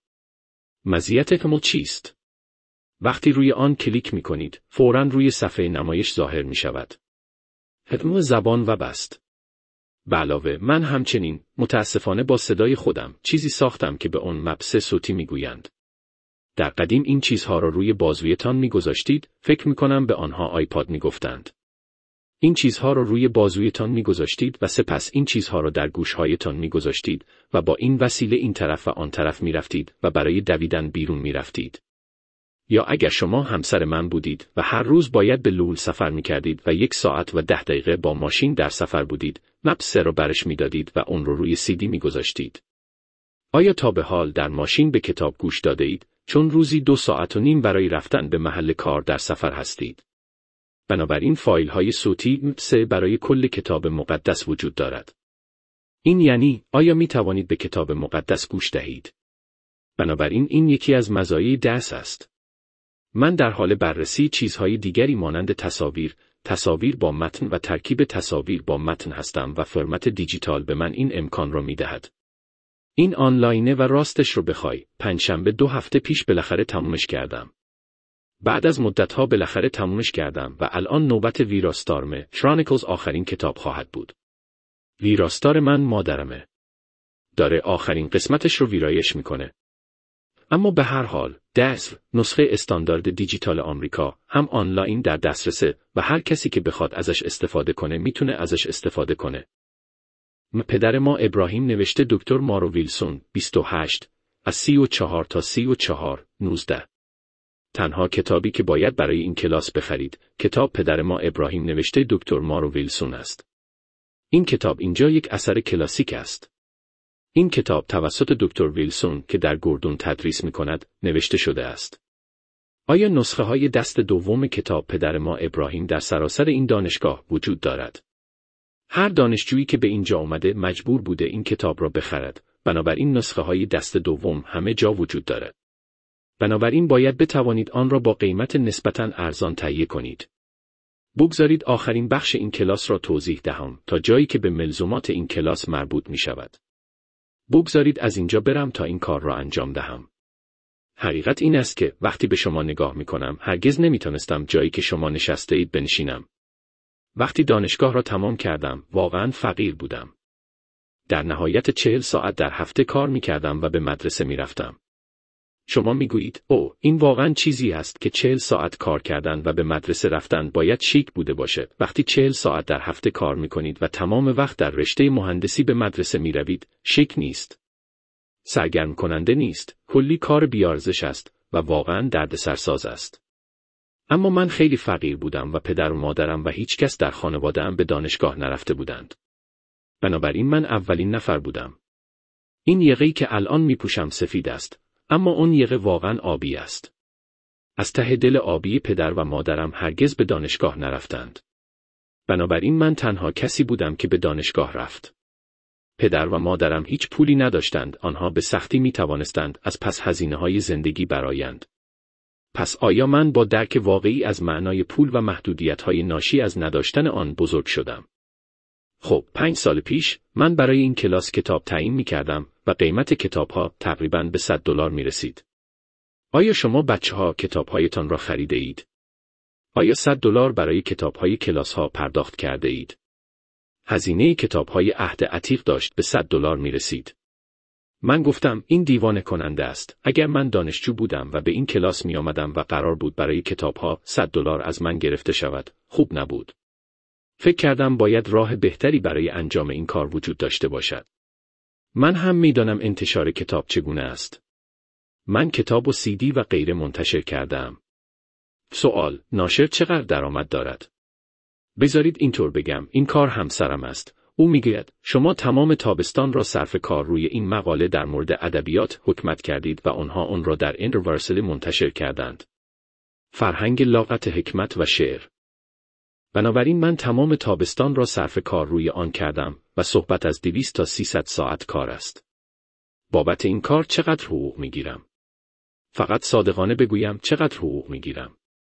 مزیت کمال چیست؟ وقتی روی آن کلیک می کنید، فوراً روی صفحه نمایش ظاهر می شود. حتم زبان و بست. به علاوه من همچنین متاسفانه با صدای خودم چیزی ساختم که به آن مبث صوتی می گویند. در قدیم این چیزها را روی بازویتان می گذاشتید، فکر می کنم به آنها آیپاد می گفتند. این چیزها را روی بازویتان می‌گذاشتید و سپس این چیزها را در گوش‌هایتان می‌گذاشتید و با این وسیله این طرف و آن طرف می‌رفتید و برای دویدن بیرون می‌رفتید. یا اگر شما همسر من بودید و هر روز باید به لول سفر می‌کردید و 1 ساعت و 10 دقیقه با ماشین در سفر بودید، مپ 3 را برش می‌دادید و اون رو روی CD می‌گذاشتید. آیا تا به حال در ماشین به کتاب گوش داده اید؟ چون روزی 2 ساعت و نیم برای رفتن به محل کار در سفر هستید. بنابراین فایل های صوتی MP3 برای کل کتاب مقدس وجود دارد. این یعنی آیا می توانید به کتاب مقدس گوش دهید؟ بنابراین این یکی از مزایای DAS است. من در حال بررسی چیزهای دیگری مانند تصاویر با متن و ترکیب تصاویر با متن هستم و فرمت دیجیتال به من این امکان را می دهد. این آنلاینه و راستش رو بخوای، 5 شنبه 2 هفته پیش بالاخره تمومش کردم. بعد از مدتها بالاخره تمومش کردم و الان نوبت ویراستارمه. چرونیکلز آخرین کتاب خواهد بود. ویراستار من مادرمه. داره آخرین قسمتش رو ویرایش میکنه. اما به هر حال، DAS، نسخه استاندارد دیجیتال آمریکا، هم آنلاین در دسترسه و هر کسی که بخواد ازش استفاده کنه میتونه ازش استفاده کنه. پدر ما ابراهیم نوشته دکتر مارو ویلسون 28 از 34 تا 34 19. تنها کتابی که باید برای این کلاس بخرید، کتاب پدر ما ابراهیم نوشته دکتر مارو ویلسون است. این کتاب اینجا یک اثر کلاسیک است. این کتاب توسط دکتر ویلسون که در گوردون تدریس می‌کند، نوشته شده است. آیا نسخه های دست دوم کتاب پدر ما ابراهیم در سراسر این دانشگاه وجود دارد؟ هر دانشجویی که به اینجا آمده مجبور بوده این کتاب را بخرد، بنابراین نسخه های دست دوم همه جا وجود دارد. بنابراین باید بتوانید آن را با قیمت نسبتاً ارزان تهیه کنید. بگذارید آخرین بخش این کلاس را توضیح دهم تا جایی که به ملزومات این کلاس مربوط می شود. بگذارید از اینجا برم تا این کار را انجام دهم. حقیقت این است که وقتی به شما نگاه می کنم هرگز نمی تونستم جایی که شما نشسته اید بنشینم. وقتی دانشگاه را تمام کردم واقعاً فقیر بودم. در نهایت 40 ساعت در هفته کار می کردم و به مدرسه می رفتم. شما میگویید او این واقعاً چیزی است که 40 ساعت کار کردن و به مدرسه رفتن باید شیک بوده باشه. وقتی 40 ساعت در هفته کار میکنید و تمام وقت در رشته مهندسی به مدرسه میروید، شیک نیست. سرگرم کننده نیست، کلی کار بیارزش است و واقعاً دردسرساز است. اما من خیلی فقیر بودم و پدر و مادرم و هیچ کس در خانواده‌ام به دانشگاه نرفته بودند. بنابراین من اولین نفر بودم. این یقه‌ای که الان میپوشم سفید است. اما اون یقه واقعاً آبی است. از ته دل آبی پدر و مادرم هرگز به دانشگاه نرفتند. بنابراین من تنها کسی بودم که به دانشگاه رفت. پدر و مادرم هیچ پولی نداشتند، آنها به سختی می توانستند از پس هزینه‌های زندگی برآیند. پس آیا من با درک واقعی از معنای پول و محدودیت‌های ناشی از نداشتن آن بزرگ شدم؟ خب 5 سال پیش من برای این کلاس کتاب تعیین می کردم و قیمت کتاب‌ها تقریباً به $100 می رسید. آیا شما بچه‌ها کتاب‌هایتان را خریده اید؟ آیا $100 برای کتاب‌های کلاس‌ها پرداخت کرده اید؟ هزینه کتاب‌های عهد عتیق داشت به $100 می رسید. من گفتم این دیوانه کننده است. اگر من دانشجو بودم و به این کلاس می آمدم و قرار بود برای کتاب‌ها $100 از من گرفته شود، خوب نبود. فکر کردم باید راه بهتری برای انجام این کار وجود داشته باشد. من هم میدانم انتشار کتاب چگونه است. من کتاب و CD و غیره منتشر کردم. سوال: ناشر چقدر درآمد دارد؟ بذارید اینطور بگم، این کار همسرم است. او میگوید شما تمام تابستان را صرف کار روی این مقاله در مورد ادبیات حکمت کردید و آنها آن را در اینترورسل منتشر کردند. فرهنگ لاغت حکمت و شعر. بنابراین من تمام تابستان را صرف کار روی آن کردم و صحبت از 200 تا 300 ساعت کار است. بابت این کار چقدر حقوق میگیرم؟ فقط صادقانه بگویم چقدر حقوق میگیرم.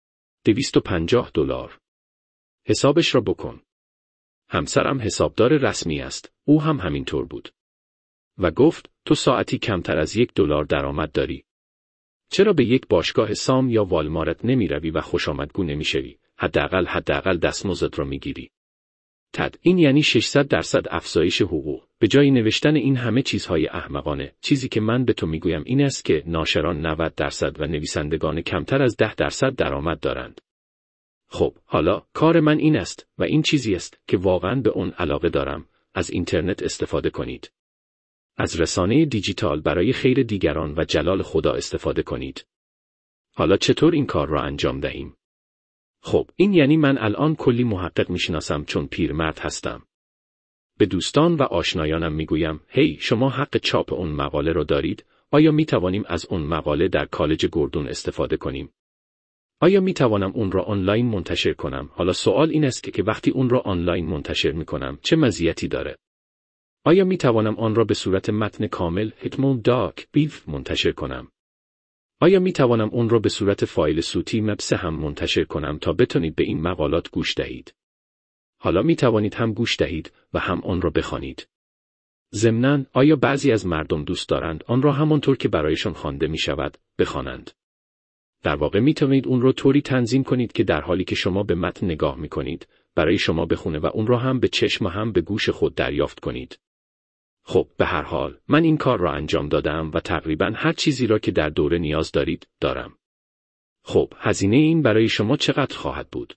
$250. حسابش را بکن. همسرم حسابدار رسمی است، او هم همینطور بود. و گفت تو ساعتی کمتر از $1 درآمد داری. چرا به یک باشگاه سام یا والمارت نمی روی و خوشامدگو نمی شوی؟ حداقل دستمزد را میگیری. این یعنی 600% افزایش حقوق. به جای نوشتن این همه چیزهای احمقانه، چیزی که من به تو میگویم این است که ناشران 90% و نویسندگان کمتر از 10% درآمد دارند. خب، حالا کار من این است و این چیزی است که واقعاً به اون علاقه دارم. از اینترنت استفاده کنید. از رسانه دیجیتال برای خیر دیگران و جلال خدا استفاده کنید. حالا چطور این کار را انجام دهیم؟ خب، این یعنی من الان کلی محقق میشناسم چون پیرمرد هستم. به دوستان و آشنایانم میگویم، هی، شما حق چاپ اون مقاله را دارید؟ آیا می توانیم از اون مقاله در کالج گوردون استفاده کنیم؟ آیا می توانم اون را آنلاین منتشر کنم؟ حالا سوال این است که وقتی اون را آنلاین منتشر می کنم چه مزیتی داره؟ آیا می توانم آن را به صورت متن کامل HTML داک بیف منتشر کنم؟ آیا می توانم اون را به صورت فایل صوتی مپس هم منتشر کنم تا بتونید به این مقالات گوش دهید؟ حالا می توانید هم گوش دهید و هم آن را بخوانید. ضمناً آیا بعضی از مردم دوست دارند آن را همانطور که برایشان خوانده می شود بخوانند؟ در واقع می توانید اون را طوری تنظیم کنید که در حالی که شما به متن نگاه می کنید برای شما بخونه و اون را هم به چشم و هم به گوش خود دریافت کنید. خب، به هر حال من این کار را انجام دادم و تقریباً هر چیزی را که در دوره نیاز دارید دارم. خب، هزینه این برای شما چقدر خواهد بود؟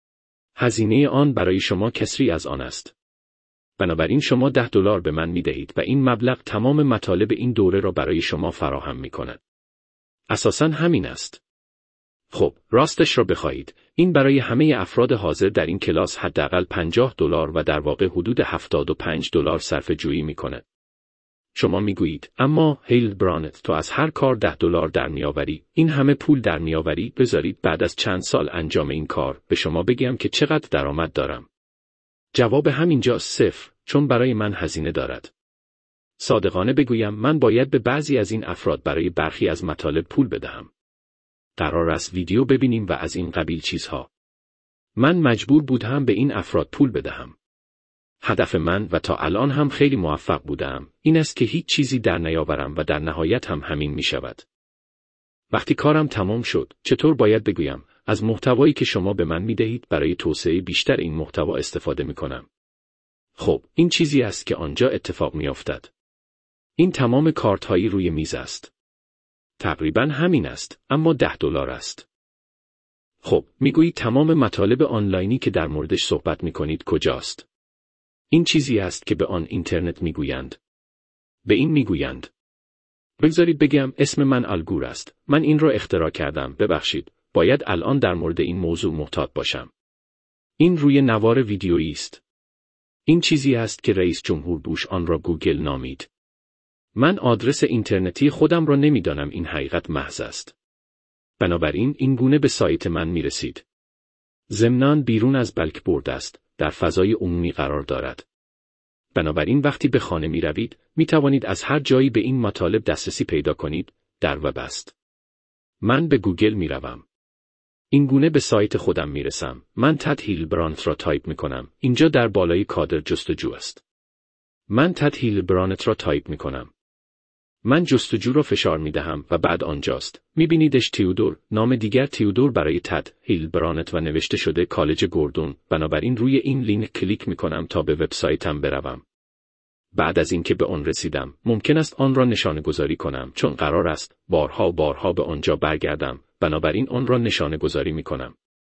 هزینه آن برای شما کسری از آن است. بنابراین شما $10 به من می دهید و این مبلغ تمام مطالب این دوره را برای شما فراهم می کند. اساساً همین است. خب، راستش را بخواهید، این برای همه افراد حاضر در این کلاس حداقل $50 و در واقع حدود $75 صرفه جویی می کند. شما می گویید، اما هیل برانت، تو از هر کار $10 در میآوری، این همه پول در میآوری، بذارید بعد از چند سال انجام این کار به شما بگم که چقدر درآمد دارم. جواب همینجا صفر، چون برای من هزینه دارد. صادقانه بگویم من باید به بعضی از این افراد برای برخی از مطالب پول بدهم. قرار است ویدیو ببینیم و از این قبیل چیزها. من مجبور بودم به این افراد پول بدهم. هدف من و تا الان هم خیلی موفق بودم این است که هیچ چیزی در نیاورم و در نهایت هم همین می شود. وقتی کارم تمام شد، چطور باید بگویم، از محتوایی که شما به من می دهید برای توسعه بیشتر این محتوا استفاده می کنم. خب، این چیزی است که آنجا اتفاق می افتد. این تمام کارت هایی روی میز است. تقریبا همین است، اما $10 است. خب، میگویی تمام مطالب آنلاینی که در موردش صحبت می کنید کجاست؟ این چیزی است که به آن اینترنت میگویند. به این میگویند. بگذارید بگم اسم من الگور است. من این را اختراع کردم. ببخشید. باید الان در مورد این موضوع محتاط باشم. این روی نوار ویدیویی است. این چیزی است که رئیس جمهور بوش آن را گوگل نامید. من آدرس اینترنتی خودم را نمیدانم، این حقیقت محض است. بنابراین این گونه به سایت من میرسید. ضمناً بیرون از بلکبورد است. در فضای عمومی قرار دارد. بنابراین وقتی به خانه می روید، می توانید از هر جایی به این مطالب دسترسی پیدا کنید، در وب است. من به گوگل می روم. این گونه به سایت خودم می رسم. من تد هیل برانت را تایپ می کنم. اینجا در بالای کادر جستجو است. من تد هیل برانت را تایپ می کنم. من جستجو را فشار می دهم و بعد آنجاست. می بینیدش تیودور، نام دیگر تیودور برای تد هیل برانت و نوشته شده کالج گوردون. بنابراین روی این لینک کلیک می کنم تا به وبسایتم بروم. بعد از اینکه به آن رسیدم، ممکن است آن را نشانه گذاری کنم چون قرار است بارها و بارها به آنجا برگردم. بنابراین آن را نشانه گذاری می کنم.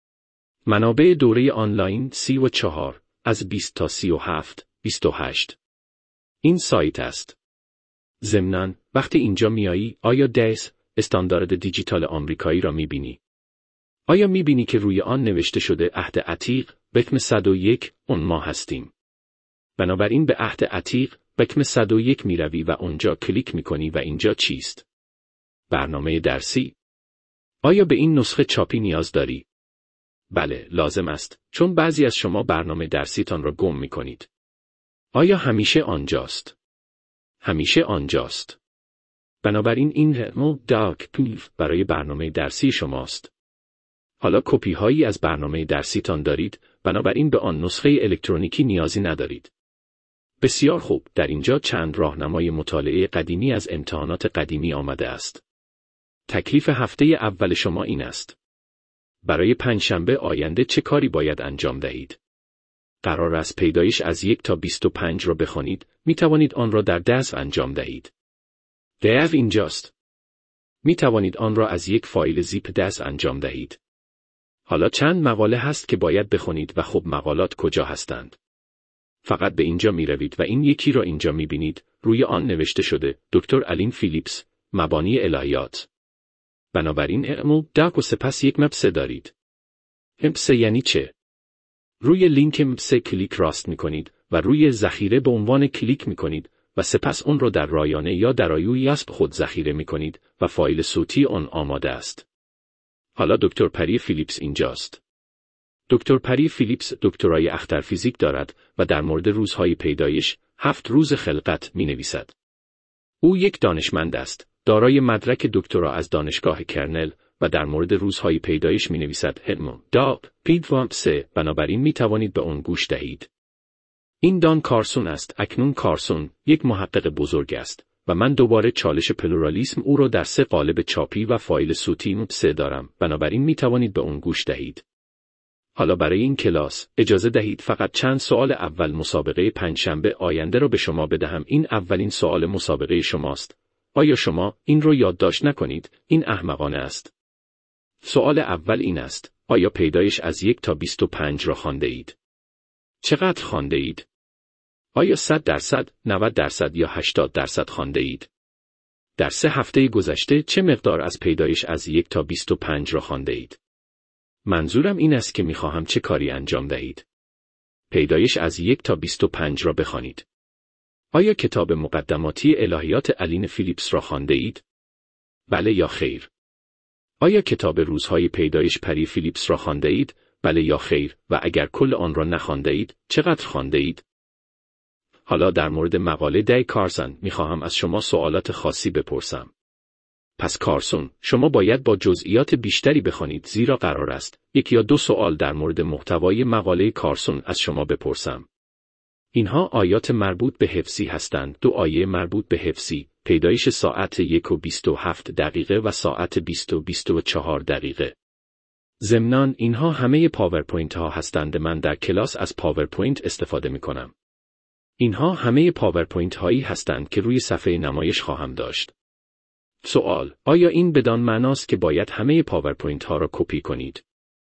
منابع دوره آنلاین 34 از 20 تا 37 28. این سایت است. ضمناً وقتی اینجا میایی، آیا DIS استاندارد دیجیتال آمریکایی را میبینی؟ آیا میبینی که روی آن نوشته شده عهد عتیق بکم 101 اون ما هستیم؟ بنابراین به عهد عتیق بکم 101 میروی و اونجا کلیک میکنی و اینجا چیست؟ برنامه درسی. آیا به این نسخه چاپی نیاز داری؟ بله، لازم است، چون بعضی از شما برنامه درسیتان را گم میکنید. آیا همیشه آنجاست؟ همیشه آنجاست. بنابراین این داک پیف برای برنامه درسی شماست. حالا کپی هایی از برنامه درسیتان دارید، بنابراین به آن نسخه الکترونیکی نیازی ندارید. بسیار خوب، در اینجا چند راهنمای مطالعه قدیمی از امتحانات قدیمی آمده است. تکلیف هفته اول شما این است. برای پنجشنبه آینده چه کاری باید انجام دهید؟ قرار است پیدایش از 1 تا 25 را بخوانید، می توانید آن را در دست انجام دهید. دیو اینجاست. می توانید آن را از یک فایل زیپ دست انجام دهید. حالا چند مقاله هست که باید بخونید و خب مقالات کجا هستند؟ فقط به اینجا می روید و این یکی را اینجا می بینید، روی آن نوشته شده دکتر آلین فیلیپس، مبانی الهیات. بنابراین اعمل داک و سپس یک مبسه دارید. مبسه یعنی چه؟ روی لینک مبسه کلیک راست می کنید و روی ذخیره به عنوان کلیک می کنید و سپس اون را در رایانه یا در یاسپ خود ذخیره می کنید و فایل صوتی آن آماده است. حالا دکتر پری فیلیپس اینجاست. دکتر پری فیلیپس دکترای اخترفیزیک دارد و در مورد روزهای پیدایش، 7 روز خلقت می نویسد. او یک دانشمند است، دارای مدرک دکترا از دانشگاه کرنل و در مورد روزهای پیدایش می نویسد بنابراین می توانید به آن گوش دهید. این دان کارسون است. اکنون کارسون یک محقق بزرگ است و من دوباره چالش پلورالیسم او را در 3 قالب چاپی و فایل صوتی مبسه دارم، بنابراین می توانید به آن گوش دهید. حالا برای این کلاس اجازه دهید فقط چند سوال اول مسابقه پنجشنبه آینده را به شما بدهم. این اولین سوال مسابقه شماست. آیا شما این رو یادداشت نکنید؟ این احمقانه است. سوال اول این است: آیا پیدایش از 1 تا 25 را خوانده اید؟ چقدر خوانده اید؟ آیا 100%، 90% یا 80% خوانده اید؟ در 3 هفته گذشته چه مقدار از پیدایش از 1 تا 25 را خوانده اید؟ منظورم این است که می‌خواهم چه کاری انجام دهید. پیدایش از 1 تا 25 را بخوانید. آیا کتاب مقدماتی الهیات آلین فیلیپس را خوانده اید؟ بله یا خیر؟ آیا کتاب روزهای پیدایش پری فیلیپس را خوانده اید؟ بله یا خیر؟ و اگر کل آن را نخوانده اید، چقدر خوانده اید؟ حالا در مورد مقاله دی کارسون می‌خواهم از شما سوالات خاصی بپرسم. پس کارسون، شما باید با جزئیات بیشتری بخوانید زیرا قرار است 1 یا 2 سوال در مورد محتوای مقاله کارسون از شما بپرسم. اینها آیات مربوط به حفظی هستند. 2 آیه مربوط به حفظی، پیدایش ساعت 1:27 و ساعت 20:24. ضمناً اینها همه پاورپوینت ها هستند. من در کلاس از پاورپوینت استفاده می کنم. اینها همه پاورپوینت هایی هستند که روی صفحه نمایش خواهم داشت. سوال: آیا این بدان معناست که باید همه پاورپوینت ها را کپی کنید؟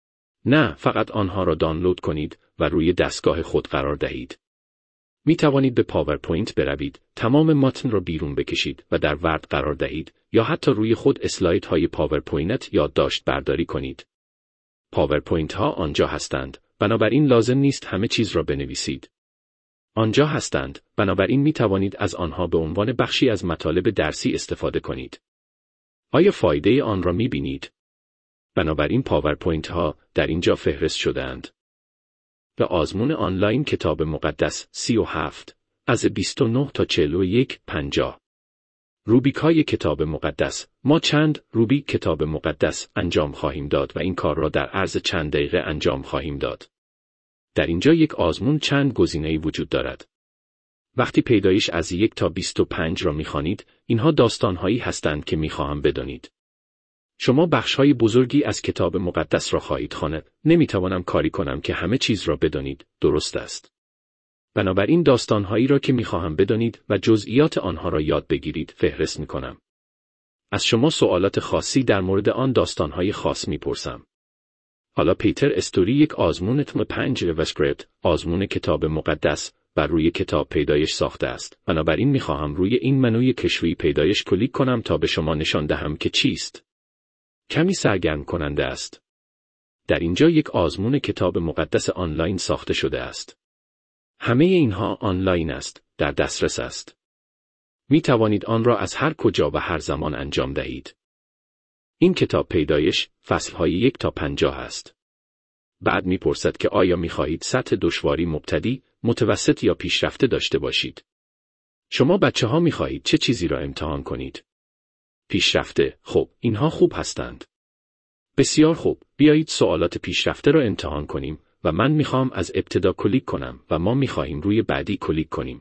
نه، فقط آنها را دانلود کنید و روی دستگاه خود قرار دهید. می توانید به پاورپوینت بروید، تمام متن را بیرون بکشید و در ورد قرار دهید یا حتی روی خود اسلاید های پاورپوینت یادداشت برداری کنید. پاورپوینت ها آنجا هستند، بنابراین لازم نیست همه چیز را بنویسید. آنجا هستند، بنابراین می توانید از آنها به عنوان بخشی از مطالب درسی استفاده کنید. آیا فایده آن را می بینید؟ بنابراین پاورپوینت ها در اینجا فهرست شده‌اند. به آزمون آنلاین کتاب مقدس 37 از 29 تا 41 50. روبیک های کتاب مقدس. ما چند روبیک کتاب مقدس انجام خواهیم داد و این کار را در عرض چند دقیقه انجام خواهیم داد. در اینجا یک آزمون چند گزینه‌ای وجود دارد. وقتی پیدایش از 1 تا 25 را می‌خوانید، اینها داستان‌هایی هستند که می‌خواهم بدانید. شما بخش‌های بزرگی از کتاب مقدس را خواهید خواند. نمی‌توانم کاری کنم که همه چیز را بدانید، درست است. بنابراین داستان‌هایی را که می‌خواهم بدانید و جزئیات آنها را یاد بگیرید، فهرست می‌کنم. از شما سوالات خاصی در مورد آن داستان‌های خاص می‌پرسم. حالا پیتر استوری یک آزمون 5 اسکریپت، آزمون کتاب مقدس بر روی کتاب پیدایش ساخته است. بنابراین می‌خواهم روی این منوی کشوی پیدایش کلیک کنم تا به شما نشان دهم که چیست. کمی سرگرم کننده است. در اینجا یک آزمون کتاب مقدس آنلاین ساخته شده است. همه اینها آنلاین است، در دسترس است. می توانید آن را از هر کجا و هر زمان انجام دهید. این کتاب پیدایش فصل‌های 1 تا 50 است. بعد می‌پرسد که آیا می‌خواهید سطح دشواری مبتدی، متوسط یا پیشرفته داشته باشید. شما بچه‌ها می‌خواهید چه چیزی را امتحان کنید؟ پیشرفته. خب، اینها خوب هستند. بسیار خوب، بیایید سوالات پیشرفته را امتحان کنیم و من می‌خوام از ابتدا کلیک کنم و ما می‌خواهیم روی بعدی کلیک کنیم.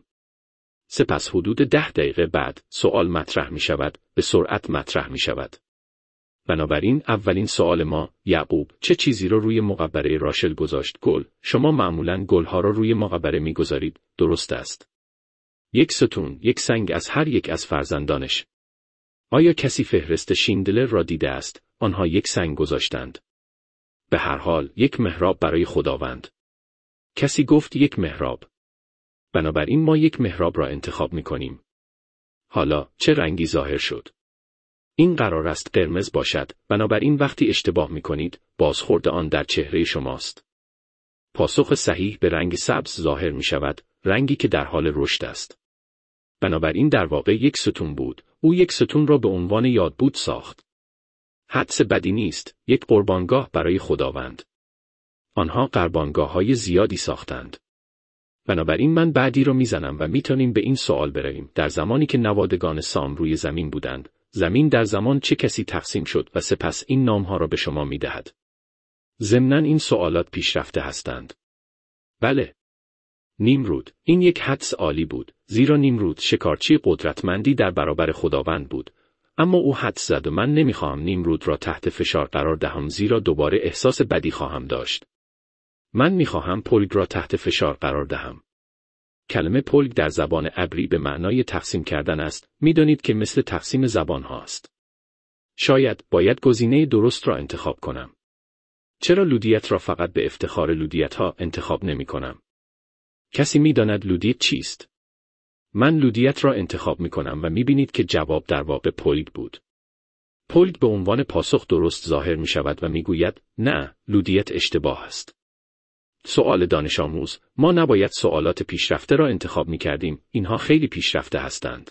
سپس حدود 10 دقیقه بعد سوال مطرح می‌شود، به سرعت مطرح می‌شود. بنابراین اولین سوال ما: یعقوب چه چیزی را روی مقبره راشل گذاشت؟ گل. شما معمولاً گل‌ها را روی مقبره می‌گذارید، درست است. یک ستون، یک سنگ از هر یک از فرزندانش. آیا کسی فهرست شیندلر را دیده است؟ آنها یک سنگ گذاشتند. به هر حال یک محراب برای خداوند. کسی گفت یک محراب. بنابراین ما یک محراب را انتخاب می‌کنیم. حالا چه رنگی ظاهر شد؟ این قرار است قرمز باشد، بنابراین وقتی اشتباه می‌کنید، بازخورد آن در چهره شماست. پاسخ صحیح به رنگ سبز ظاهر می‌شود، رنگی که در حال رشد است. بنابراین در واقع یک ستون بود. او یک ستون را به عنوان یادبود ساخت. حدس بدی نیست، یک قربانگاه برای خداوند. آنها قربانگاه‌های زیادی ساختند. بنابراین من بعدی را میزنم و میتونیم به این سوال برویم. در زمانی که نوادگان سام روی زمین بودند، زمین در زمان چه کسی تقسیم شد و سپس این نامها را به شما میدهد؟ ضمناً این سوالات پیشرفته هستند. بله. نیمرود، این یک حدس عالی بود، زیرا نیمرود شکارچی قدرتمندی در برابر خداوند بود. اما او حدس زد و من نمیخواهم نیمرود را تحت فشار قرار دهم، زیرا دوباره احساس بدی خواهم داشت. من میخواهم پلگ را تحت فشار قرار دهم. کلمه پلگ در زبان عبری به معنای تقسیم کردن است، میدانید که مثل تقسیم زبان هاست. شاید باید گزینه درست را انتخاب کنم. چرا لودیت را فقط به افتخار لودیت ها انتخاب نمی کنم؟ کسی میداند لودیت چیست؟ من لودیت را انتخاب می کنم و می بینید که جواب در واقع پلگ بود. پلگ به عنوان پاسخ درست ظاهر می شود و می گوید نه، لودیت اشتباه است. سوال دانش آموز، ما نباید سوالات پیشرفته را انتخاب می کردیم، اینها خیلی پیشرفته هستند.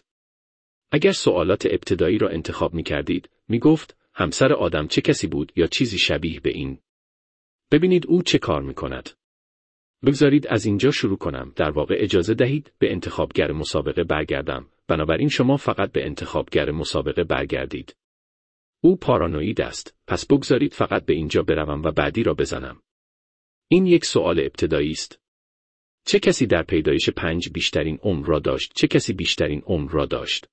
اگر سوالات ابتدایی را انتخاب می کردید، می گفت همسر آدم چه کسی بود یا چیزی شبیه به این. ببینید او چه کار می کند. بگذارید از اینجا شروع کنم. در واقع اجازه دهید به انتخابگر مسابقه برگردم، بنابراین شما فقط به انتخابگر مسابقه برگردید. او پارانوید است، پس بگذارید فقط به اینجا بروم و بعدی را بزنم. این یک سوال ابتدایی است. چه کسی در پیدایش 5 بیشترین عمر را داشت؟ چه کسی بیشترین عمر را داشت؟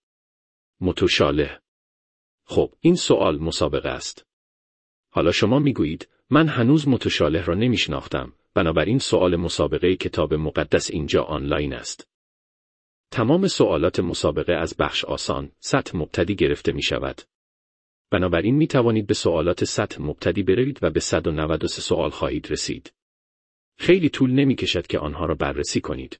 متشالح. خب، این سوال مسابقه است. حالا شما میگویید من هنوز متشالح را نمیشناختم، بنابراین سوال مسابقه کتاب مقدس اینجا آنلاین است. تمام سوالات مسابقه از بخش آسان، سطح مبتدی گرفته می شود. بنابراین می توانید به سوالات سطح مبتدی بروید و به 193 سوال خواهید رسید. خیلی طول نمی کشد که آنها را بررسی کنید.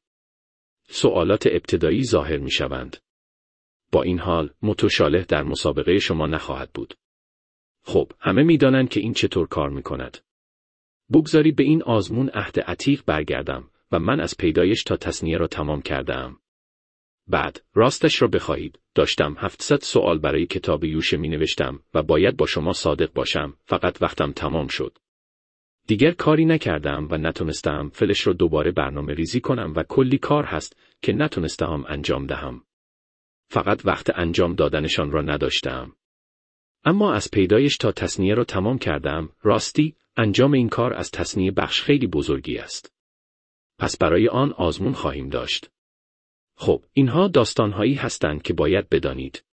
سوالات ابتدایی ظاهر می شوند. با این حال، متشالح در مسابقه شما نخواهد بود. خب، همه می دانند که این چطور کار می کند. بگذارید به این آزمون عهد عتیق برگردم و من از پیدایش تا تثنیه را تمام کردم. بعد، راستش را بخواهید، داشتم 700 سوال برای کتاب یوشع می نوشتم و باید با شما صادق باشم، فقط وقتم تمام شد. دیگر کاری نکردم و نتونستم فلش را دوباره برنامه ریزی کنم و کلی کار هست که نتونستم انجام دهم. فقط وقت انجام دادنشان را نداشتم. اما از پیدایش تا تثنیه را تمام کردم، راستی، انجام این کار از تثنیه بخش خیلی بزرگی است. پس برای آن آزمون خواهیم داشت. خب، اینها داستانهایی هستند که باید بدانید.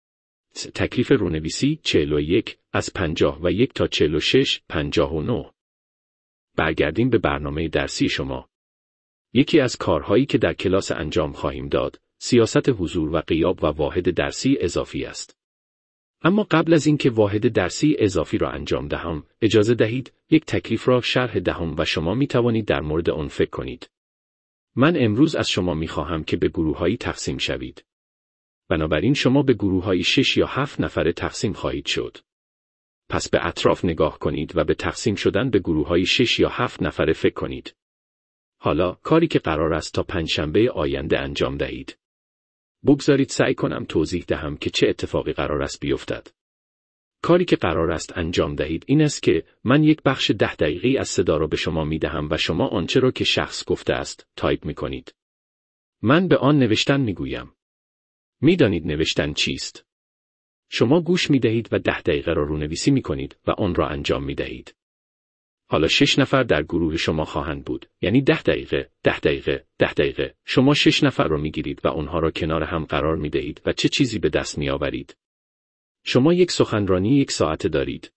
تکلیف رونویسی 41 از 51 تا 46 59. برگردیم به برنامه درسی شما. یکی از کارهایی که در کلاس انجام خواهیم داد، سیاست حضور و غیاب و واحد درسی اضافی است. اما قبل از اینکه واحد درسی اضافی را انجام دهم، اجازه دهید یک تکلیف را شرح دهم و شما می توانید در مورد آن فکر کنید. من امروز از شما می خواهم که به گروه‌هایی تقسیم شوید. بنابراین شما به گروه‌های 6 یا 7 نفره تقسیم خواهید شد. پس به اطراف نگاه کنید و به تقسیم شدن به گروه‌های 6 یا 7 نفره فکر کنید. حالا کاری که قرار است تا پنجشنبه آینده انجام دهید. بگذارید سعی کنم توضیح دهم که چه اتفاقی قرار است بیفتد. کاری که قرار است انجام دهید این است که من یک بخش 10 دقیقه‌ای از صدا را به شما می دهم و شما آنچه را که شخص گفته است تایپ می کنید. من به آن نوشتن می گویم. می دانید نوشتن چیست؟ شما گوش می دهید و 10 دقیقه را رونویسی می کنید و آن را انجام می دهید. حالا 6 نفر در گروه شما خواهند بود، یعنی 10 دقیقه، 10 دقیقه، 10 دقیقه. شما 6 نفر را می گیرید و آنها را کنار هم قرار می دهید و چه چیزی به دست می آورید؟ شما یک سخنرانی 1 ساعته دارید.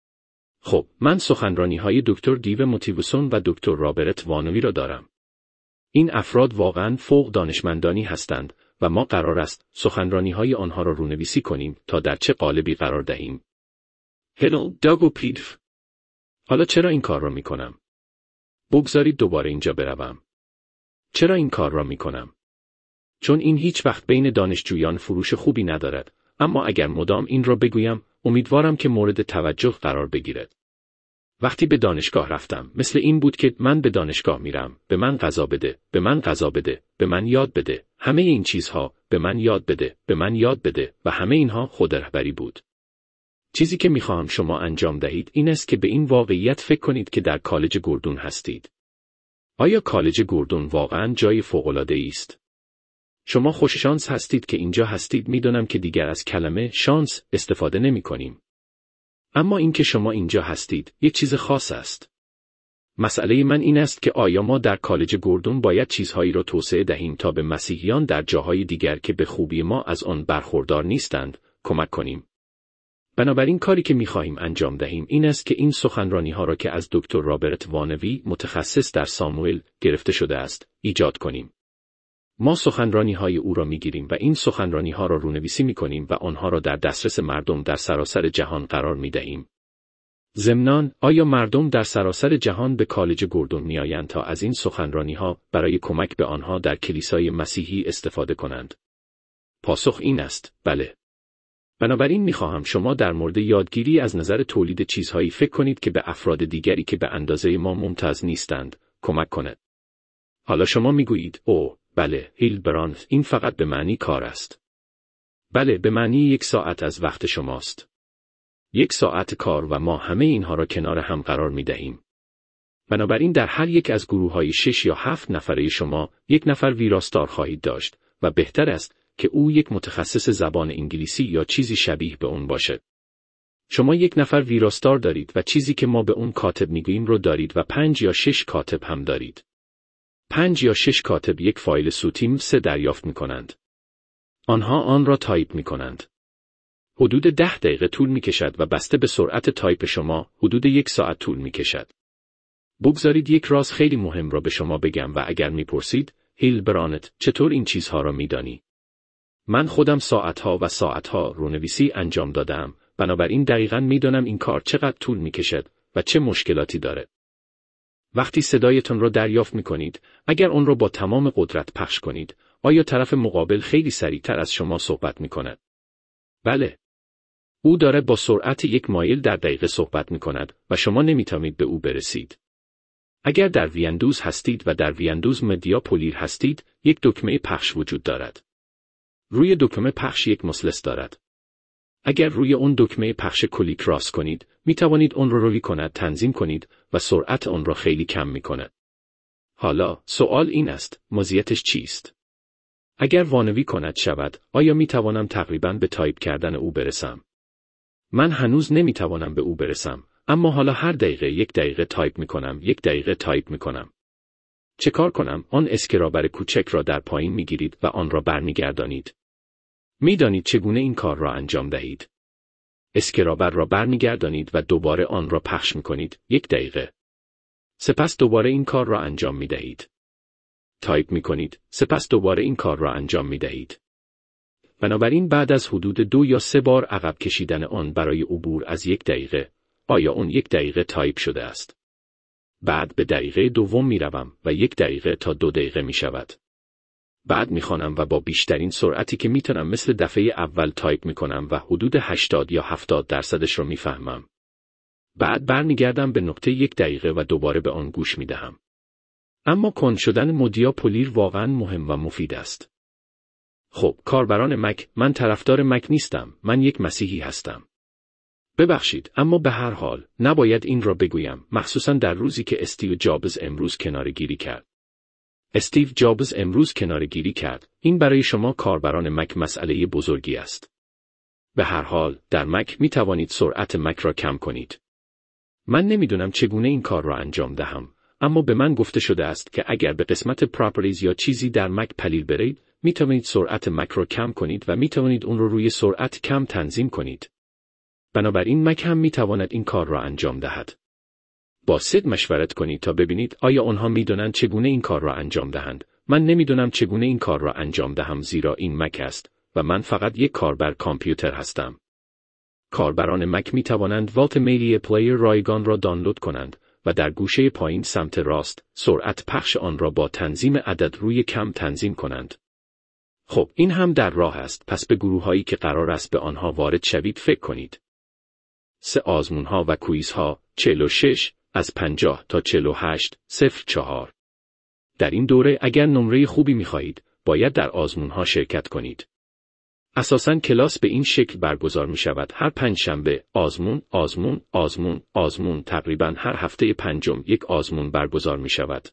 خب، من سخنرانی‌های دکتر دیو موتیوسون و دکتر رابرت وانوی را دارم. این افراد واقعاً فوق دانشمندانی هستند و ما قرار است سخنرانی‌های آنها را رونویسی کنیم تا در چه قالبی قرار دهیم. هلو داگو پیدف. حالا چرا این کار را می کنم؟ بگذارید دوباره اینجا بروم. چرا این کار را می کنم؟ چون این هیچ وقت بین دانشجویان فروش خوبی ندارد، اما اگر مدام این را بگویم، امیدوارم که مورد توجه قرار بگیرد. وقتی به دانشگاه رفتم، مثل این بود که من به دانشگاه میرم، به من غذا بده، به من غذا بده، به من یاد بده، همه این چیزها، به من یاد بده، به من یاد بده و همه اینها خودرهبری بود. چیزی که میخواهم شما انجام دهید این است که به این واقعیت فکر کنید که در کالج گوردون هستید. آیا کالج گوردون واقعاً جای فوق‌العاده‌ای است؟ شما خوششانس هستید که اینجا هستید. میدونم که دیگر از کلمه شانس استفاده نمی‌کنیم. اما این که شما اینجا هستید، یک چیز خاص است. مسئله من این است که آیا ما در کالج گوردون باید چیزهایی را توسعه دهیم تا به مسیحیان در جاهای دیگر که به خوبی ما از آن برخوردار نیستند، کمک کنیم. بنابراین کاری که می‌خواهیم انجام دهیم این است که این سخنرانی‌ها را که از دکتر رابرت وانوی متخصص در ساموئل گرفته شده است، ایجاد کنیم. ما سخنرانی‌های او را می‌گیریم و این سخنرانی‌ها را رونویسی می‌کنیم و آنها را در دسترس مردم در سراسر جهان قرار می‌دهیم. ضمناً، آیا مردم در سراسر جهان به کالج گوردون می‌آیند تا از این سخنرانی‌ها برای کمک به آنها در کلیسای مسیحی استفاده کنند؟ پاسخ این است: بله. بنابراین می‌خواهم شما در مورد یادگیری از نظر تولید چیزهایی فکر کنید که به افراد دیگری که به اندازه ما ممتاز نیستند کمک کند. حالا شما می‌گویید: اوه، بله، هیلبراند، این فقط به معنی کار است. بله، به معنی 1 ساعت از وقت شماست. 1 ساعت کار و ما همه اینها را کنار هم قرار می‌دهیم. بنابراین در هر یک از گروه‌های 6 یا 7 نفره شما 1 نفر ویراستار خواهید داشت و بهتر است که او یک متخصص زبان انگلیسی یا چیزی شبیه به اون باشد. شما 1 نفر ویراستار دارید و چیزی که ما به اون کاتب میگوییم رو دارید و 5 یا 6 کاتب هم دارید. 5 یا 6 کاتب یک فایل صوتی MP3 دریافت میکنند. آنها آن را تایپ میکنند. حدود 10 دقیقه طول میکشد و بسته به سرعت تایپ شما حدود 1 ساعت طول میکشد. بگذارید یک راز خیلی مهم را به شما بگم و اگر میپرسید: هیلبراند، چطور این چیزها را میدانی؟ من خودم ساعتها و ساعتها رونویسی انجام دادم، بنابراین دقیقاً میدانم این کار چقدر طول میکشد و چه مشکلاتی داره. وقتی صدایتان را دریافت میکنید، اگر آن را با تمام قدرت پخش کنید، آیا طرف مقابل خیلی سریعتر از شما صحبت میکند؟ بله. او داره با سرعت 1 مایل در دقیقه صحبت میکند و شما نمیتوانید به او برسید. اگر در ویندوز هستید و در ویندوز مدیا پلیر هستید، یک دکمه پخش وجود دارد. روی دکمه پخش یک مثلث دارد. اگر روی اون دکمه پخش کلیک راست کنید، می توانید اون رو روی کند تنظیم کنید و سرعت اون را خیلی کم می کند. حالا سوال این است: مزیتش چیست؟ اگر وانوی کند شود، آیا می توانم تقریباً به تایپ کردن او برسم؟ من هنوز نمی توانم به او برسم، اما حالا هر دقیقه 1 دقیقه تایپ می کنم، 1 دقیقه تایپ می کنم. چه کار کنم؟ آن اسکرابر کوچک را در پایین می گیرید و آن را برمیگردانید. می دانید چگونه این کار را انجام دهید. اسکرابر را برمیگردانید و دوباره آن را پخش می کنید، 1 دقیقه. سپس دوباره این کار را انجام می دهید. تایپ می کنید، سپس دوباره این کار را انجام می دهید. بنابراین بعد از حدود 2 یا 3 بار عقب کشیدن آن برای عبور از 1 دقیقه، آیا اون 1 دقیقه تایپ شده است؟ بعد به دقیقه دوم می روم و 1 دقیقه تا 2 دقیقه می شود. بعد می خوانم و با بیشترین سرعتی که می تونم مثل دفعه اول تایپ می کنم و حدود 80 یا 70% رو می فهمم. بعد برمیگردم به نقطه 1 دقیقه و دوباره به آن گوش می دهم. اما کند شدن مدیا پلیر واقعا مهم و مفید است. خب، کاربران مک، من طرفدار مک نیستم، من یک مسیحی هستم. ببخشید، اما به هر حال، نباید این را بگویم، مخصوصاً در روزی که استیو جابز امروز کناره‌گیری کرد. استیو جابز امروز کناره‌گیری کرد. این برای شما کاربران مک مسئله بزرگی است. به هر حال، در مک می توانید سرعت مک را کم کنید. من نمیدونم چگونه این کار را انجام دهم، اما به من گفته شده است که اگر به قسمت پراپرتیز یا چیزی در مک پلیل برید، می توانید سرعت مک را کم کنید و می توانید اون رو روی سرعت کم تنظیم کنید. بنابراین مک هم می تواند این کار را انجام دهد. با سید مشورت کنید تا ببینید آیا آنها می دانند چگونه این کار را انجام دهند. من نمیدونم چگونه این کار را انجام دهم زیرا این مک است و من فقط یک کاربر کامپیوتر هستم. کاربران مک می توانند والت میدیا پلیر رایگان را دانلود کنند و در گوشه پایین سمت راست سرعت پخش آن را با تنظیم عدد روی کم تنظیم کنند. خب این هم در راه است، پس به گروه‌هایی که قرار است به آنها وارد شوید فکر کنید. 3 آزمون‌ها و کویزها 46 از 50 تا 48 04. در این دوره اگر نمره خوبی می‌خواهید باید در آزمون‌ها شرکت کنید. اساساً کلاس به این شکل برگزار می شود. هر پنجشنبه آزمون تقریباً هر هفته پنجم یک آزمون برگزار می شود.